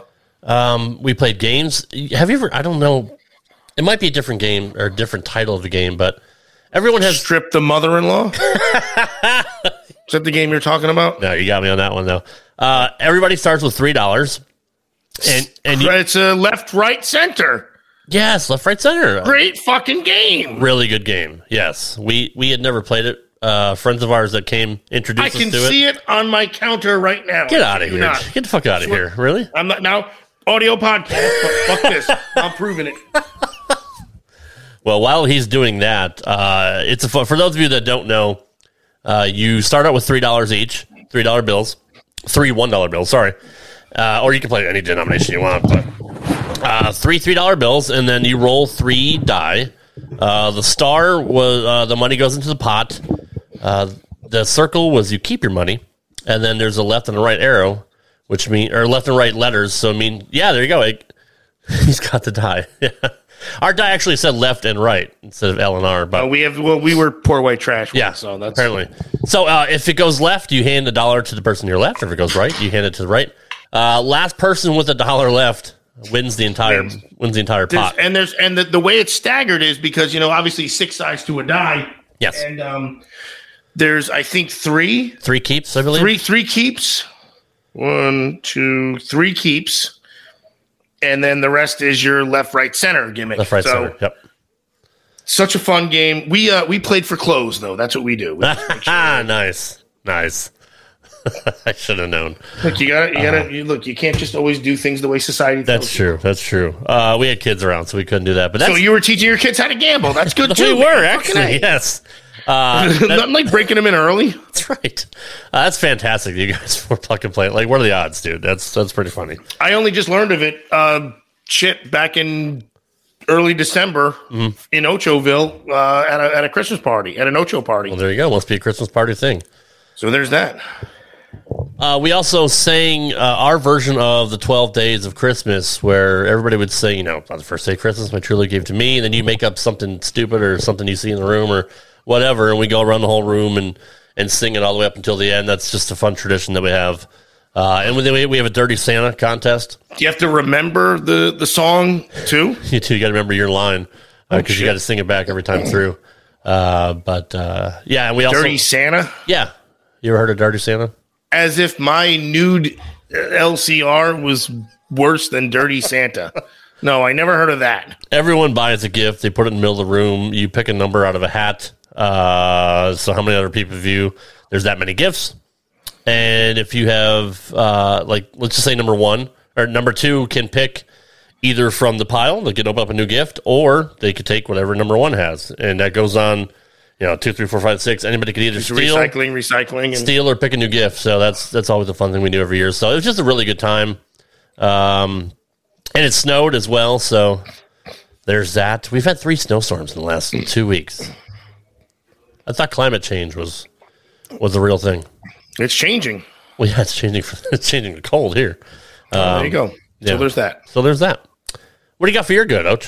We played games. Have you ever? I don't know. It might be a different game or a different title of the game, but everyone has Strip the mother-in-law. Is that the game you're talking about? No, you got me on that one though. Everybody starts with $3, and It's a left, right, center. yes, left, right, center. Great fucking game. Really good game. Yes, we had never played it. Friends of ours that came I introduced can us to see it. it on my counter right now. Get out of Do here! not. Get the fuck out of here! Really? I'm not now audio podcast, but fuck this. I'm proving it. Well, while he's doing that, it's for those of you that don't know, you start out with $3 each, $3 bills, three $1 bills. Sorry, or you can play any denomination you want, but three $3 bills, and then you roll 3 die. The star was the money goes into the pot. The circle was you keep your money, and then there's a left and a right arrow, which mean or left and right letters. So there you go. He's got the die. Our die actually said left and right instead of L and R. But we were poor white trash. yeah, so that's apparently. So if it goes left, you hand $1 to the person to your left. If it goes right, you hand it to the right. Last person with $1 left wins the entire pot. And the way it's staggered is because obviously 6 sides to a die. Yes, And there's I think three keeps. I believe three keeps. 1, 2, 3 keeps. And then the rest is your left, right, center gimmick. left, right, center. Yep. Such a fun game. We played for clothes though. That's what we do. We just make sure- Nice. I should have known. Look, you can't just always do things the way society. That's tells true. That's true. We had kids around, so we couldn't do that. But you. that's So you were teaching your kids how to gamble. That's good too. we were man. actually Fucking A. yes. Nothing like breaking them in early. That's right. That's fantastic. You guys were fucking playing. Like, what are the odds, dude? That's pretty funny. I only just learned of it. Back in early December in Ochoville at a Christmas party, at an Ocho party. Well, there you go. Must be a Christmas party thing. So there's that. We also sang our version of the 12 Days of Christmas, where everybody would sing, on the first day of Christmas, my true love gave to me, and then you make up something stupid or something you see in the room or whatever, and we go around the whole room and sing it all the way up until the end. That's just a fun tradition that we have. And we have a Dirty Santa contest. Do you have to remember the song too? You got to remember your line because you got to sing it back every time through. And we also Dirty Santa? Yeah. You ever heard of Dirty Santa? As if my nude LCR was worse than Dirty Santa. No, I never heard of that. Everyone buys a gift. They put it in the middle of the room. You pick a number out of a hat. So how many other people view? There's that many gifts. And if you have, let's just say number 1 or number 2 can pick either from the pile, they can open up a new gift, or they could take whatever number 1 has. And that goes on, 2, 3, 4, 5, 6. Anybody could either recycling, steal or pick a new gift. So that's always a fun thing we do every year. So it was just a really good time. And it snowed as well. So there's that. We've had 3 snowstorms in the last 2 weeks. I thought climate change was the real thing. It's changing. Well, yeah, it's changing. It's changing the cold here. There you go. yeah. So there's that. What do you got for your good, Och?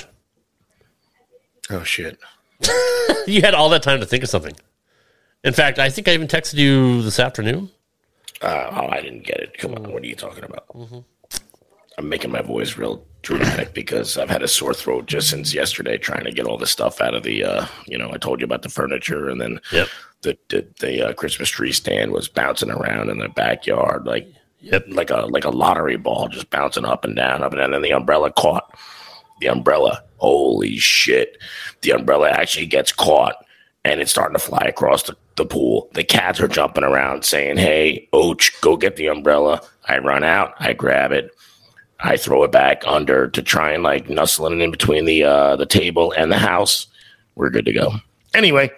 Oh shit! You had all that time to think of something. In fact, I think I even texted you this afternoon. I didn't get it. Come on, what are you talking about? Mm-hmm. I'm making my voice real dramatic because I've had a sore throat just since yesterday trying to get all this stuff out of the. I told you about the furniture, and then the Christmas tree stand was bouncing around in the backyard like a lottery ball, just bouncing up and down, and then the umbrella caught. The umbrella, holy shit! The umbrella actually gets caught, and it's starting to fly across the pool. The cats are jumping around saying, "Hey, Och, go get the umbrella." I run out, I grab it, I throw it back under to try and nuzzle it in between the table and the house. We're good to go. Anyway,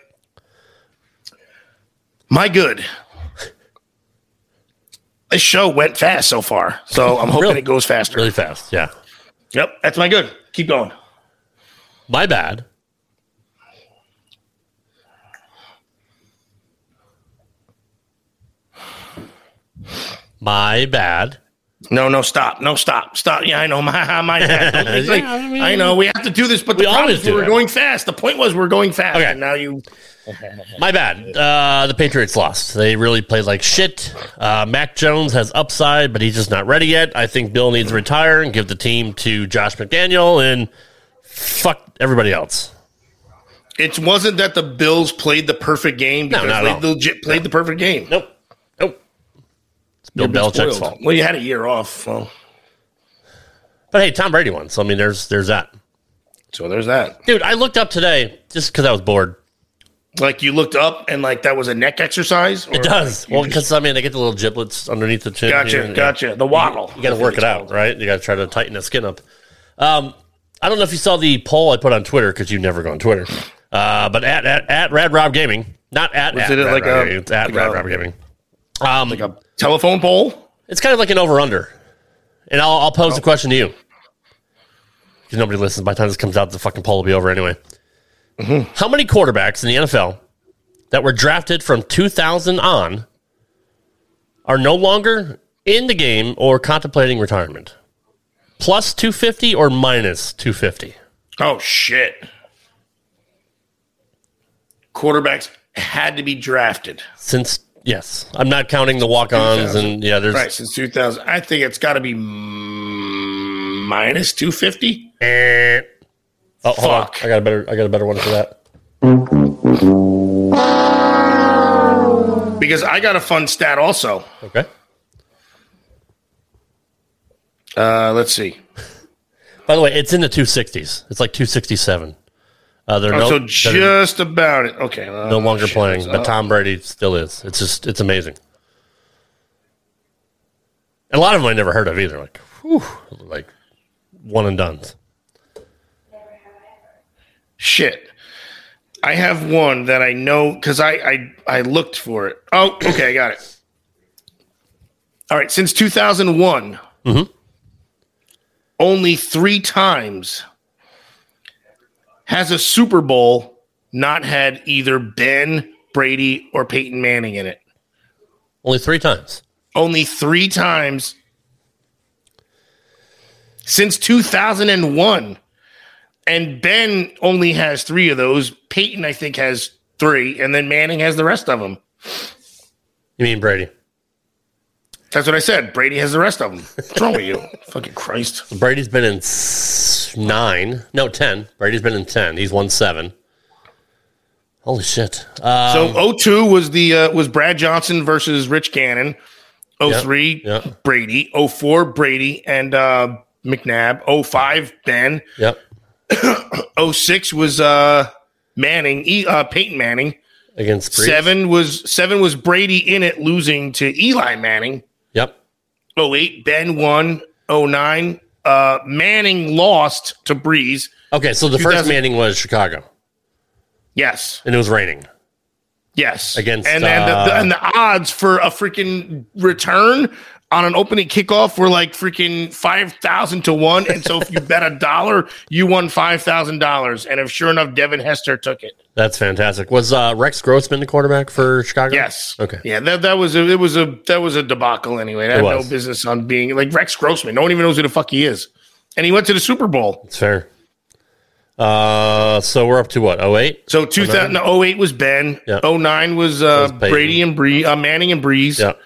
my good. This show went fast so far, so I'm hoping it goes faster. Really fast, yeah. Yep, that's my good. Keep going. My bad. My bad. No, stop. Yeah, I know. My bad. Don't make like, I know we have to do this, but the problem is we're going fast. The point was we're going fast, and now you. My bad. The Patriots lost. They really played like shit. Mac Jones has upside, but he's just not ready yet. I think Bill needs to retire and give the team to Josh McDaniel and fuck everybody else. It wasn't that the Bills played the perfect game because they legit played the perfect game. Nope. It's Bill Belichick's fault. Well, you had a year off. Well. But hey, Tom Brady won, so I mean, there's that. So there's that. Dude, I looked up today just because I was bored. Like you looked up and like that was a neck exercise? It does. Well, because I mean, they get the little giblets underneath the chin. Gotcha. The waddle. You got to work it out, right? You got to try to tighten the skin up. I don't know if you saw the poll I put on Twitter because you never go on Twitter. But at Rad Rob Gaming, not at Rad Rob Gaming. It's at Rad Rob Gaming. Like a telephone poll? It's kind of like an over-under. And I'll pose the question to you. Because nobody listens. By the time this comes out, the fucking poll will be over anyway. Mm-hmm. How many quarterbacks in the NFL that were drafted from 2000 on are no longer in the game or contemplating retirement? Plus 250 or minus 250? Oh, shit. Quarterbacks had to be drafted. Yes. I'm not counting the walk-ons and there's right since 2000. I think it's got to be minus 250. Oh, hold on. I got a better one for that. Because I got a fun stat also. Okay. Let's see. By the way, it's in the 260s. It's like 267. So just about it. Okay. No longer playing, but Tom Brady still is. It's amazing. And a lot of them I never heard of either. Like one and dones. Shit. I have one that I know because I looked for it. Oh, okay, I got it. All right, since 2001, only 3 times has a Super Bowl not had either Ben, Brady, or Peyton Manning in it. Only 3 times. Only 3 times since 2001. And Ben only has 3 of those. Peyton, I think, has 3. And then Manning has the rest of them. You mean Brady? That's what I said. Brady has the rest of them. What's wrong with you? Fucking Christ. Brady's been in 10. Brady's been in 10. He's won 7. Holy shit. So 02 was Brad Johnson versus Rich Gannon. 03, Brady. 04, Brady and McNabb. 05, Ben. Yep. 06 was Peyton Manning against Breeze. 7 was Brady in it, losing to Eli Manning. Yep. 08, Ben won. 09, Manning lost to Breeze. Okay, so the first Manning was Chicago. Yes, and it was raining. Yes, against and the odds for a freaking return on an opening kickoff were like freaking 5,000 to 1. And so if you bet $1, you won $5,000. And if sure enough, Devin Hester took it. That's fantastic. Was Rex Grossman the quarterback for Chicago? Yes. Okay. Yeah, that was a debacle anyway. That had no business on being like Rex Grossman. No one even knows who the fuck he is. And he went to the Super Bowl. That's fair. So we're up to what? 08? So 2008 was Ben. Yep. 09 was Brady and Manning and Breeze. Yep.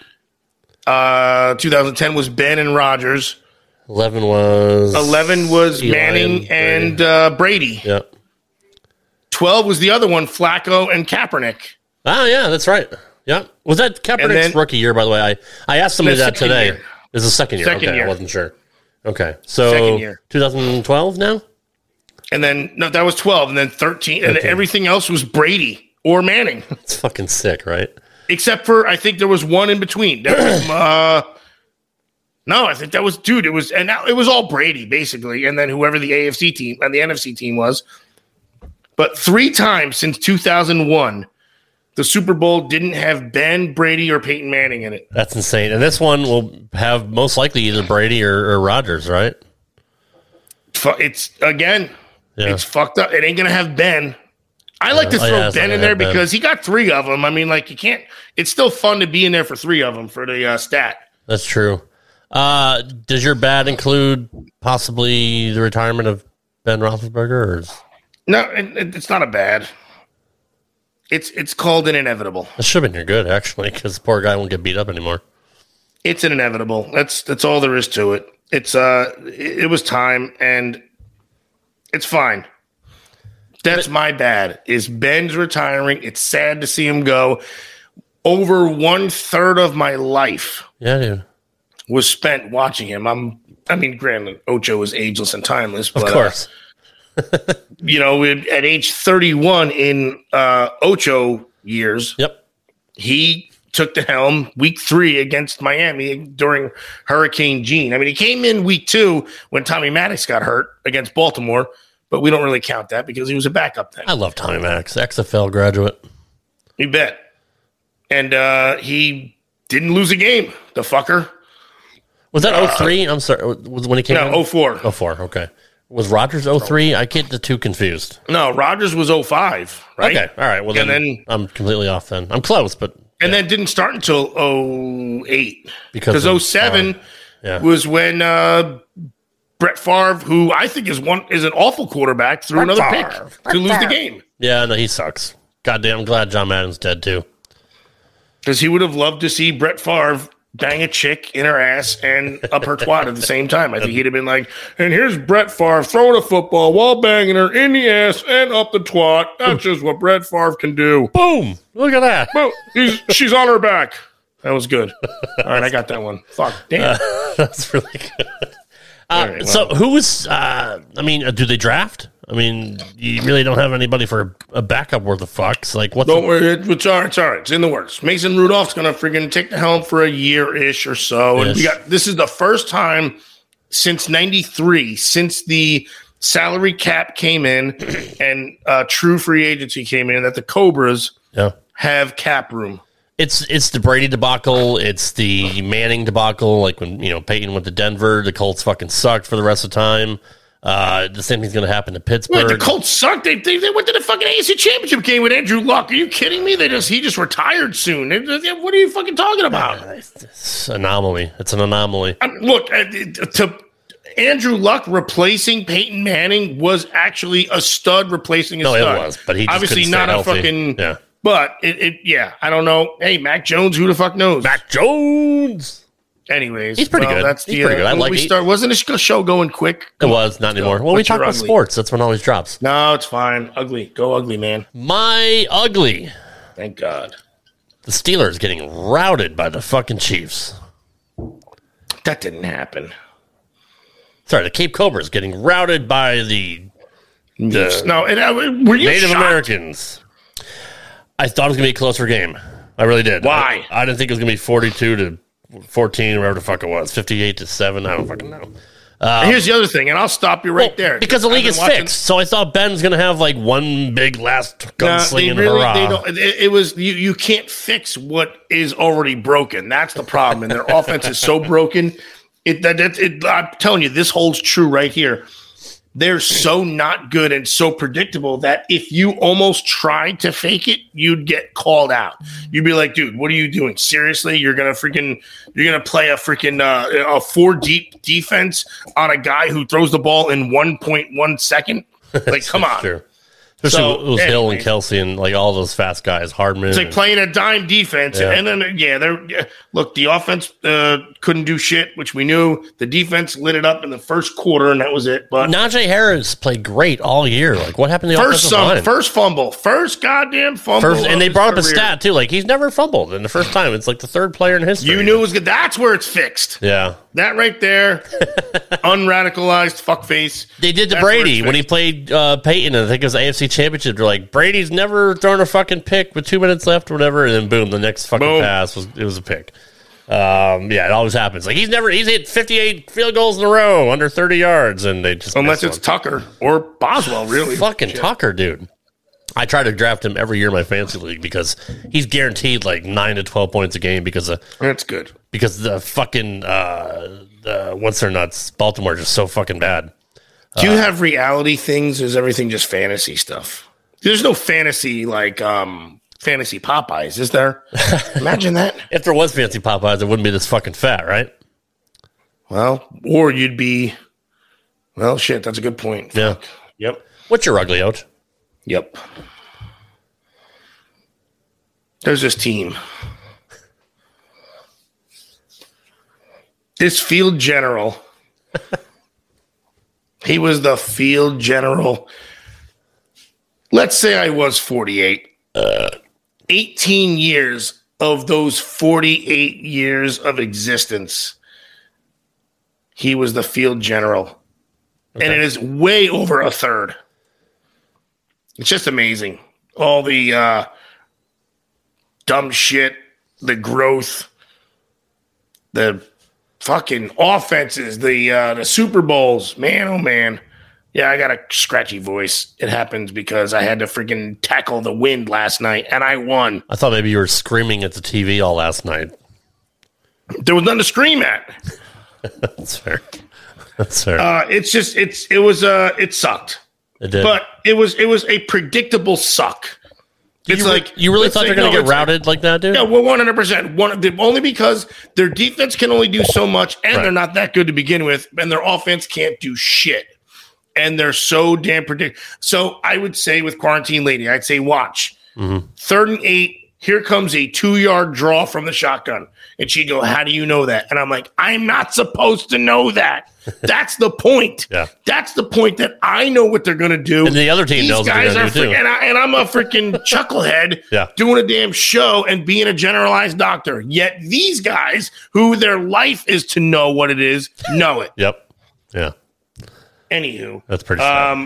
2010 was Ben and Rodgers. 11 was Eli Manning and Brady. Yep. 12 was the other one, Flacco and Kaepernick. Oh yeah, that's right. Yeah, was that Kaepernick's rookie year? By the way, I asked somebody that today. Year. This is the second year. I wasn't sure. Okay, so second year. 2012 now. And then no, that was 12, and then 13, and everything else was Brady or Manning. It's fucking sick, right? Except for, I think there was one in between. That was, no, I think that was, dude, it was all Brady, basically. And then whoever the AFC team and the NFC team was. But 3 times since 2001, the Super Bowl didn't have Ben, Brady, or Peyton Manning in it. That's insane. And this one will have most likely either Brady or Rodgers, right? It's, again, it's fucked up. It ain't going to have Ben. I like to throw Ben in there because he got 3 of them. I mean, like, you can't – it's still fun to be in there for 3 of them for the stat. That's true. Does your bad include possibly the retirement of Ben Roethlisberger? Or No, it's not a bad. It's called an inevitable. it should have been your good, actually, because the poor guy won't get beat up anymore. It's an inevitable. That's all there is to it. It was time, and it's fine. That's my bad. Is Ben's retiring? It's sad to see him go. Over 1/3 of my life Yeah, dude. was spent watching him. Granted, Ocho is ageless and timeless, but Of course. At age 31 in Ocho years, Yep. he took the helm week 3 against Miami during Hurricane Gene. He came in week 2 when Tommy Maddox got hurt against Baltimore, but we don't really count that because he was a backup then. I love Tommy Maddox, XFL graduate. You bet. And he didn't lose a game, the fucker. Was that 03? I'm sorry. Was when he came in? No, 04. 04, okay. Was Rodgers 03? I get the two confused. No, Rodgers was 05, right? Okay, all right. Well, then I'm completely off then. I'm close, but... And then didn't start until 08. Because Because 07 was when Brett Favre, who I think is an awful quarterback, threw another pick to lose the game. Yeah, no, he sucks. Goddamn, I'm glad John Madden's dead, too. Because he would have loved to see Brett Favre bang a chick in her ass and up her twat at the same time. I think he'd have been like, and here's Brett Favre throwing a football while banging her in the ass and up the twat. That's just what Brett Favre can do. Boom! Look at that. Well, she's on her back. That was good. All right, I got that one. Fuck, damn. That's really good. Right, well. So who was, do they draft? You really don't have anybody for a backup worth of fucks. Like, what's Don't worry, it's all right. It's all right. It's in the works. Mason Rudolph's going to freaking take the helm for a year-ish or so. And this is the first time since 93, since the salary cap came in and true free agency came in, that the Cobras have cap room. It's the Brady debacle. It's the Manning debacle. Like when, Peyton went to Denver, the Colts fucking sucked for the rest of the time. The same thing's going to happen to Pittsburgh. Wait, the Colts sucked. They went to the fucking AFC Championship game with Andrew Luck. Are you kidding me? He just retired soon. What are you fucking talking about? It's an anomaly. It's an anomaly. Look, to Andrew Luck replacing Peyton Manning was actually a stud replacing a stud. No, it was, but he just obviously couldn't not stay a healthy. fucking. Yeah. But I don't know. Hey, Mac Jones, who the fuck knows? Mac Jones. Anyways, he's pretty good. That's He's pretty good. I like it. Wasn't the show going quick? It was, not anymore. Well, we talk about ugly. sports. That's when it always drops. No, it's fine. Ugly. Go ugly, man. My ugly. Thank God. The Steelers getting routed by the fucking Chiefs. That didn't happen. Sorry, the Cape Cobras getting routed by the No, were you Native shocked? Americans. I thought it was going to be a closer game. I really did. Why? I didn't think it was going to be 42-14, whatever the fuck it was. 58-7. I don't fucking know. Here's the other thing, and I'll stop you right there. Because the league I've is been watching- fixed. So I thought Ben's going to have like one big last gunslinging hurrah. They don't. It was you can't fix what is already broken. That's the problem, and their offense is so broken. I'm telling you, this holds true right here. They're so not good and so predictable that if you almost tried to fake it, you'd get called out. You'd be like, dude, what are you doing? Seriously? You're going to play a freaking a 4 deep defense on a guy who throws the ball in 1.1 second? Like, come on. Sure. Especially it was Hill and Kelsey and like all those fast guys, Hardman. It's like playing a dime defense. Yeah. And then, look, the offense couldn't do shit, which we knew. The defense lit it up in the first quarter, and that was it. But Najee Harris played great all year. Like, what happened to the offensive line? First goddamn fumble. And they brought up a stat, too. Like, he's never fumbled in the first time. It's like the third player in history. You knew it was good. That's where it's fixed. Yeah. That right there, unradicalized fuckface. They did to Brady when he played Peyton, and I think it was the AFC Championship. They're like, Brady's never thrown a fucking pick with 2 minutes left or whatever, and then boom, the next fucking pass was a pick. It always happens. Like he's hit 58 field goals in a row under 30 yards, and they just unless it's Tucker or Boswell, really. Fucking Tucker, dude. I try to draft him every year in my fantasy league because he's guaranteed like 9 to 12 points a game because of that's good. Because the fucking once they're nuts, Baltimore is just so fucking bad. Do you have reality things? Or is everything just fantasy stuff? There's no fantasy like fantasy Popeyes, is there? Imagine that. If there was fancy Popeyes, it wouldn't be this fucking fat, right? Well, or you'd be, well, shit, that's a good point. Yeah. Fuck. Yep. What's your ugly out? Yep. There's this team. This field general. He was the field general. Let's say I was 48. 18 years of those 48 years of existence, he was the field general. Okay. And it is way over a third. It's just amazing. All the dumb shit, the growth, the fucking offenses, the Super Bowls. Man, oh man. Yeah, I got a scratchy voice. It happens because I had to freaking tackle the wind last night, and I won. I thought maybe you were screaming at the TV all last night. There was nothing to scream at. That's fair. That's fair. It sucked. It did. But it was a predictable suck. You really thought they're going to get routed like that, dude? Yeah, well, 100%. Only because their defense can only do so much, and they're not that good to begin with, and their offense can't do shit. And they're so damn predictable. So I would say with Quarantine Lady, I'd say watch. 3rd and 8, here comes a 2-yard draw from the shotgun. And she'd go, how do you know that? And I'm like, I'm not supposed to know that. That's the point. Yeah. That's the point, that I know what they're going to do. And the other team knows what they're going to do, too. And I'm a freaking chucklehead doing a damn show and being a generalized doctor. Yet these guys, who their life is to know what it is, know it. Yep. Yeah. Anywho, that's pretty sad.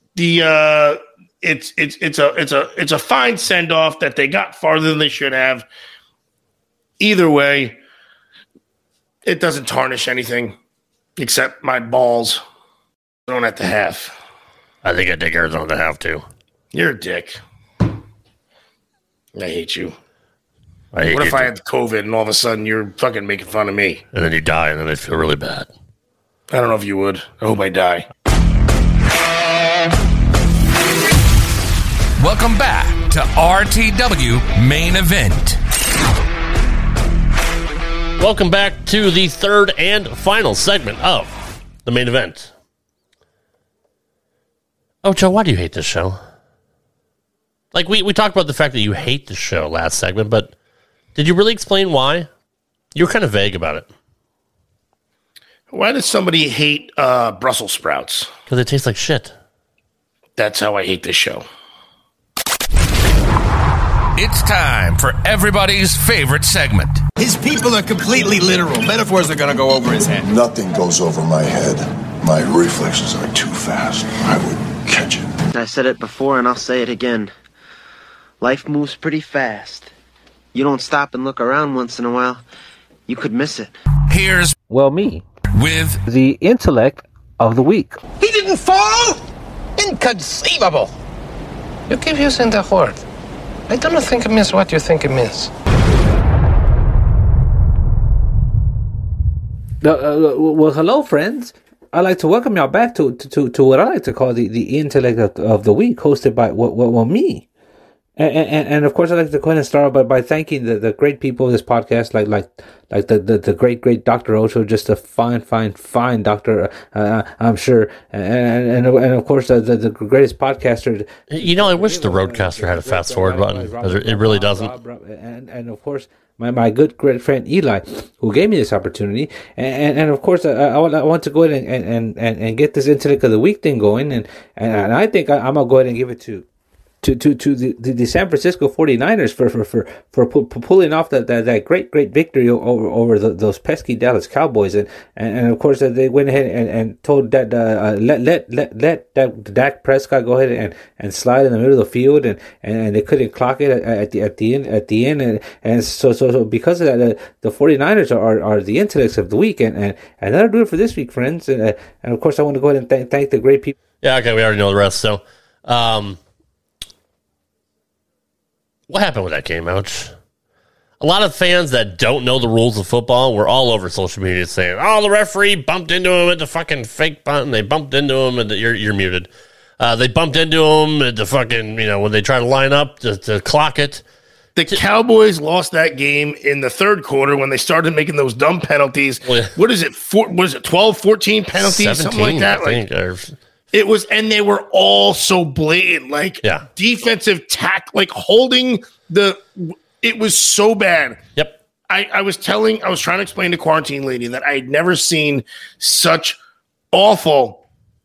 It's a fine send off that they got farther than they should have. Either way, it doesn't tarnish anything except my balls thrown at the half. I think I take Arizona at the half too. You're a dick. I hate you. What if I had COVID and all of a sudden you're fucking making fun of me? And then you die and then I feel really bad. I don't know if you would. I hope I die. Welcome back to RTW Main Event. Welcome back to the third and final segment of the main event. Oh, Joe, why do you hate this show? Like, we talked about the fact that you hate the show last segment, but did you really explain why? You were kind of vague about it. Why does somebody hate Brussels sprouts? Because they taste like shit. That's how I hate this show. It's time for everybody's favorite segment. His people are completely literal. Metaphors are going to go over his head. Nothing goes over my head. My reflexes are too fast. I would catch it. I said it before and I'll say it again. Life moves pretty fast. You don't stop and look around once in a while, you could miss it. Here's me. With the intellect of the week. He didn't fall? Inconceivable. You keep using the word. I don't think it means what you think it means. Well, hello, friends. I'd like to welcome y'all back to what I like to call the intellect of the week, hosted by me. And of course, I'd like to go ahead and start by thanking the great people of this podcast, like the great Dr. Ocho, just a fine doctor, I'm sure, and of course the greatest podcaster. You know, I wish the Roadcaster had a fast forward button. It really doesn't. And of course, my good great friend Eli, who gave me this opportunity, and of course I want to go ahead and get this intellect of the week thing going, and I think I'm gonna go ahead and give it to the San Francisco 49ers for pulling off that great victory over those pesky Dallas Cowboys, and of course they went ahead and told that let Dak Prescott go ahead and slide in the middle of the field, and they couldn't clock it at the end, and so because of that, the 49ers are the intellects of the week, and that'll do it for this week, friends, and of course I want to go ahead and thank the great people. Yeah, okay, we already know the rest. So what happened with that game, Ouch? A lot of fans that don't know the rules of football were all over social media saying, oh, the referee bumped into him at the fucking fake button. They bumped into him, and you're muted. They bumped into him at the fucking, when they try to line up to clock it. The Cowboys lost that game in the third quarter when they started making those dumb penalties. What is it? Was it 12, 14 penalties, something like that? It was, and they were all so blatant, like defensive like holding it was so bad. Yep. I was trying to explain to Quarantine Lady that I had never seen such awful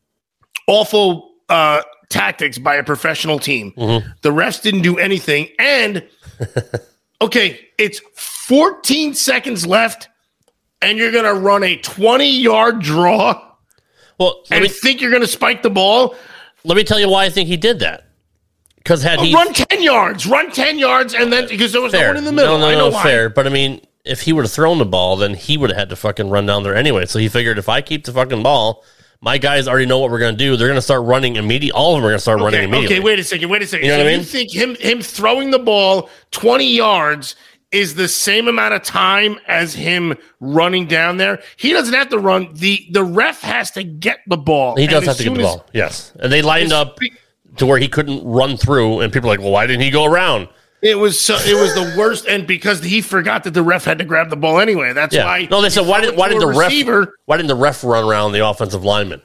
tactics by a professional team. Mm-hmm. The refs didn't do anything. And okay, it's 14 seconds left and you're going to run a 20-yard draw. Well, think you're going to spike the ball. Let me tell you why I think he did that. Because run 10 yards, and then because there was no one in the middle. No, fair. But I mean, if he would have thrown the ball, then he would have had to fucking run down there anyway. So he figured if I keep the fucking ball, my guys already know what we're going to do. They're going to start running immediately. All of them are going to start running immediately. Okay, wait a second. You know so what I mean? You think him throwing the ball 20 yards is the same amount of time as him running down there? He doesn't have to run. The ref has to get the ball. He does have to get the ball, yes. And they lined up to where he couldn't run through, and people are like, well, why didn't he go around? It was the worst, and because he forgot that the ref had to grab the ball anyway. That's why. No, they said, why didn't the ref run around the offensive lineman?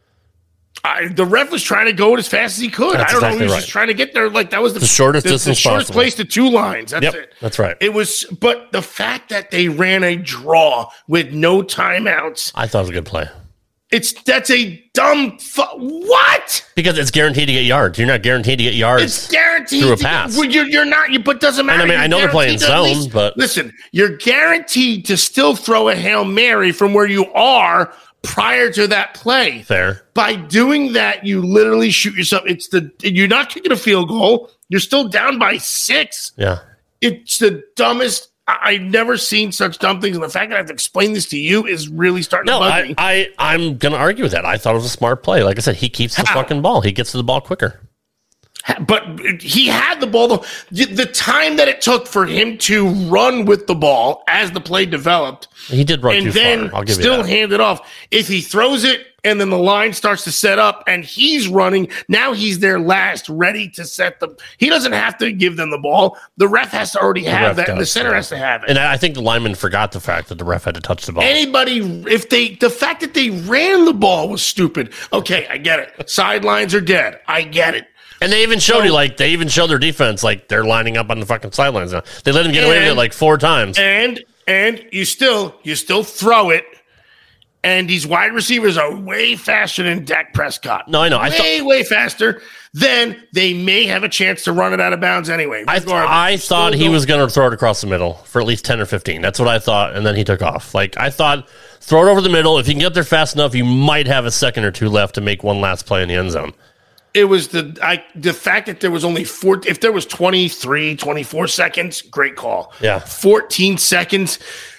The ref was trying to go as fast as he could. That's I don't know. Exactly He was just trying to get there. Like that was the shortest distance the shortest possible. place to 2 lines. That's it. That's right. It was, but the fact that they ran a draw with no timeouts, I thought it was a good play. That's a dumb what? Because it's guaranteed to get yards. You're not guaranteed to get yards. It's guaranteed through a pass. You're not. But it doesn't matter. And I mean, I know they're playing zone, but listen, you're guaranteed to still throw a Hail Mary from where you are prior to that play. Fair. By doing that, you literally shoot yourself. You're not kicking a field goal. You're still down by 6. Yeah. It's the dumbest. I've never seen such dumb things, and the fact that I have to explain this to you is really starting to bug me. I'm going to argue with that. I thought it was a smart play. Like I said, he keeps the fucking ball. He gets to the ball quicker. But he had the ball, though. The time that it took for him to run with the ball as the play developed, he did run too far. I'll give you that. Still hand it off. If he throws it and then the line starts to set up and he's running, now he's there last, ready to set them. He doesn't have to give them the ball. The ref has to already have that, and the center has to have it. And I think the lineman forgot the fact that the ref had to touch the ball. The fact that they ran the ball was stupid. Okay, I get it. Sidelines are dead. I get it. And they even showed their defense, like they're lining up on the fucking sidelines now. They let him get away with it like 4 times. And you still throw it, and these wide receivers are way faster than Dak Prescott. No, I know. Way faster. Then they may have a chance to run it out of bounds anyway. I thought he was going to throw it across the middle for at least 10 or 15. That's what I thought, and then he took off. Like, I thought, throw it over the middle. If you can get there fast enough, you might have a second or 2 left to make one last play in the end zone. It was the fact that there was only 4. If there was 23, 24 seconds, great call. Yeah. 14 seconds.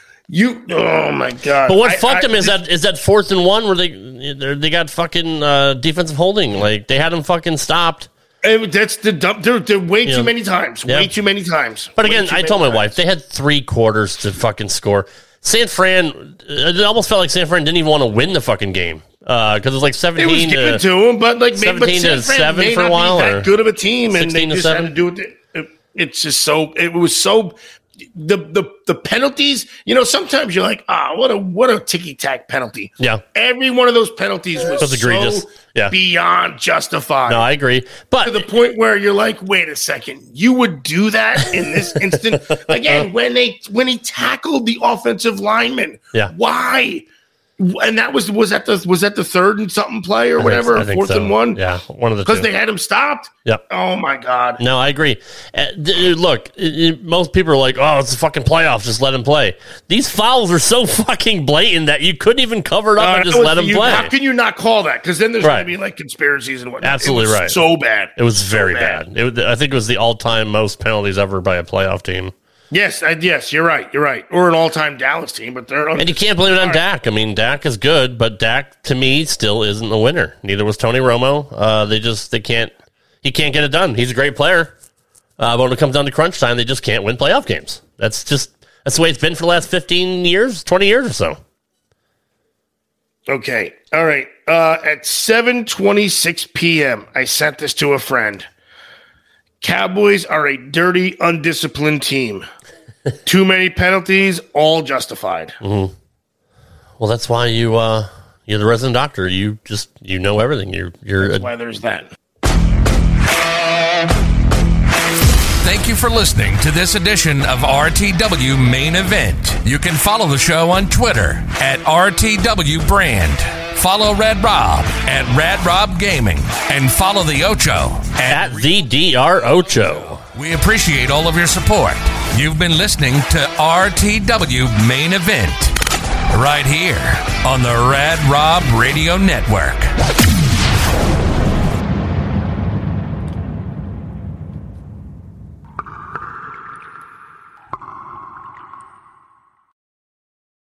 Oh my god! But what fucked him is that 4th and 1 where they got fucking defensive holding. Like they had him fucking stopped. That's the dump. They're way too many times. Way too many times. But again, I told my wife they had 3 quarters to fucking score. San Fran, it almost felt like San Fran didn't even want to win the fucking game because it was like 17. It was given to them, but like 17 to 7 for a while. Be that good of a team, and they just 7? had to do it. It's just so. It was so. The penalties, sometimes you're like, what a ticky-tack penalty. Yeah. Every one of those penalties was egregious. So beyond justified. No, I agree. But to the point where you're like, wait a second, you would do that in this instant? Again, when he tackled the offensive lineman. Yeah. Why? And that was that the 3rd and something play or whatever, 4th and 1? Yeah, one of the 2. Because they had him stopped? Yep. Oh, my God. No, I agree. Look, most people are like, oh, it's a fucking playoffs, just let him play. These fouls are so fucking blatant that you couldn't even cover it up and just let him play. How can you not call that? Because then there's going to be like conspiracies and whatnot. Absolutely right. So bad. It was very bad. I think it was the all-time most penalties ever by a playoff team. Yes, you're right. Or an all-time Dallas team, but they're and you can't blame it on Dak. I mean, Dak is good, but Dak to me still isn't a winner. Neither was Tony Romo. He can't get it done. He's a great player, but when it comes down to crunch time, they just can't win playoff games. That's the way it's been for the last 15 years, 20 years or so. Okay, all right. At 7:26 p.m., I sent this to a friend. Cowboys are a dirty, undisciplined team. Too many penalties, all justified. Mm-hmm. Well, that's why you're the resident doctor. You know everything. That's why there's that. Thank you for listening to this edition of RTW Main Event. You can follow the show on Twitter at RTW Brand. Follow Red Rob at Rad Rob Gaming. And follow the Ocho at the DR Ocho. We appreciate all of your support. You've been listening to RTW Main Event right here on the Rad Rob Radio Network.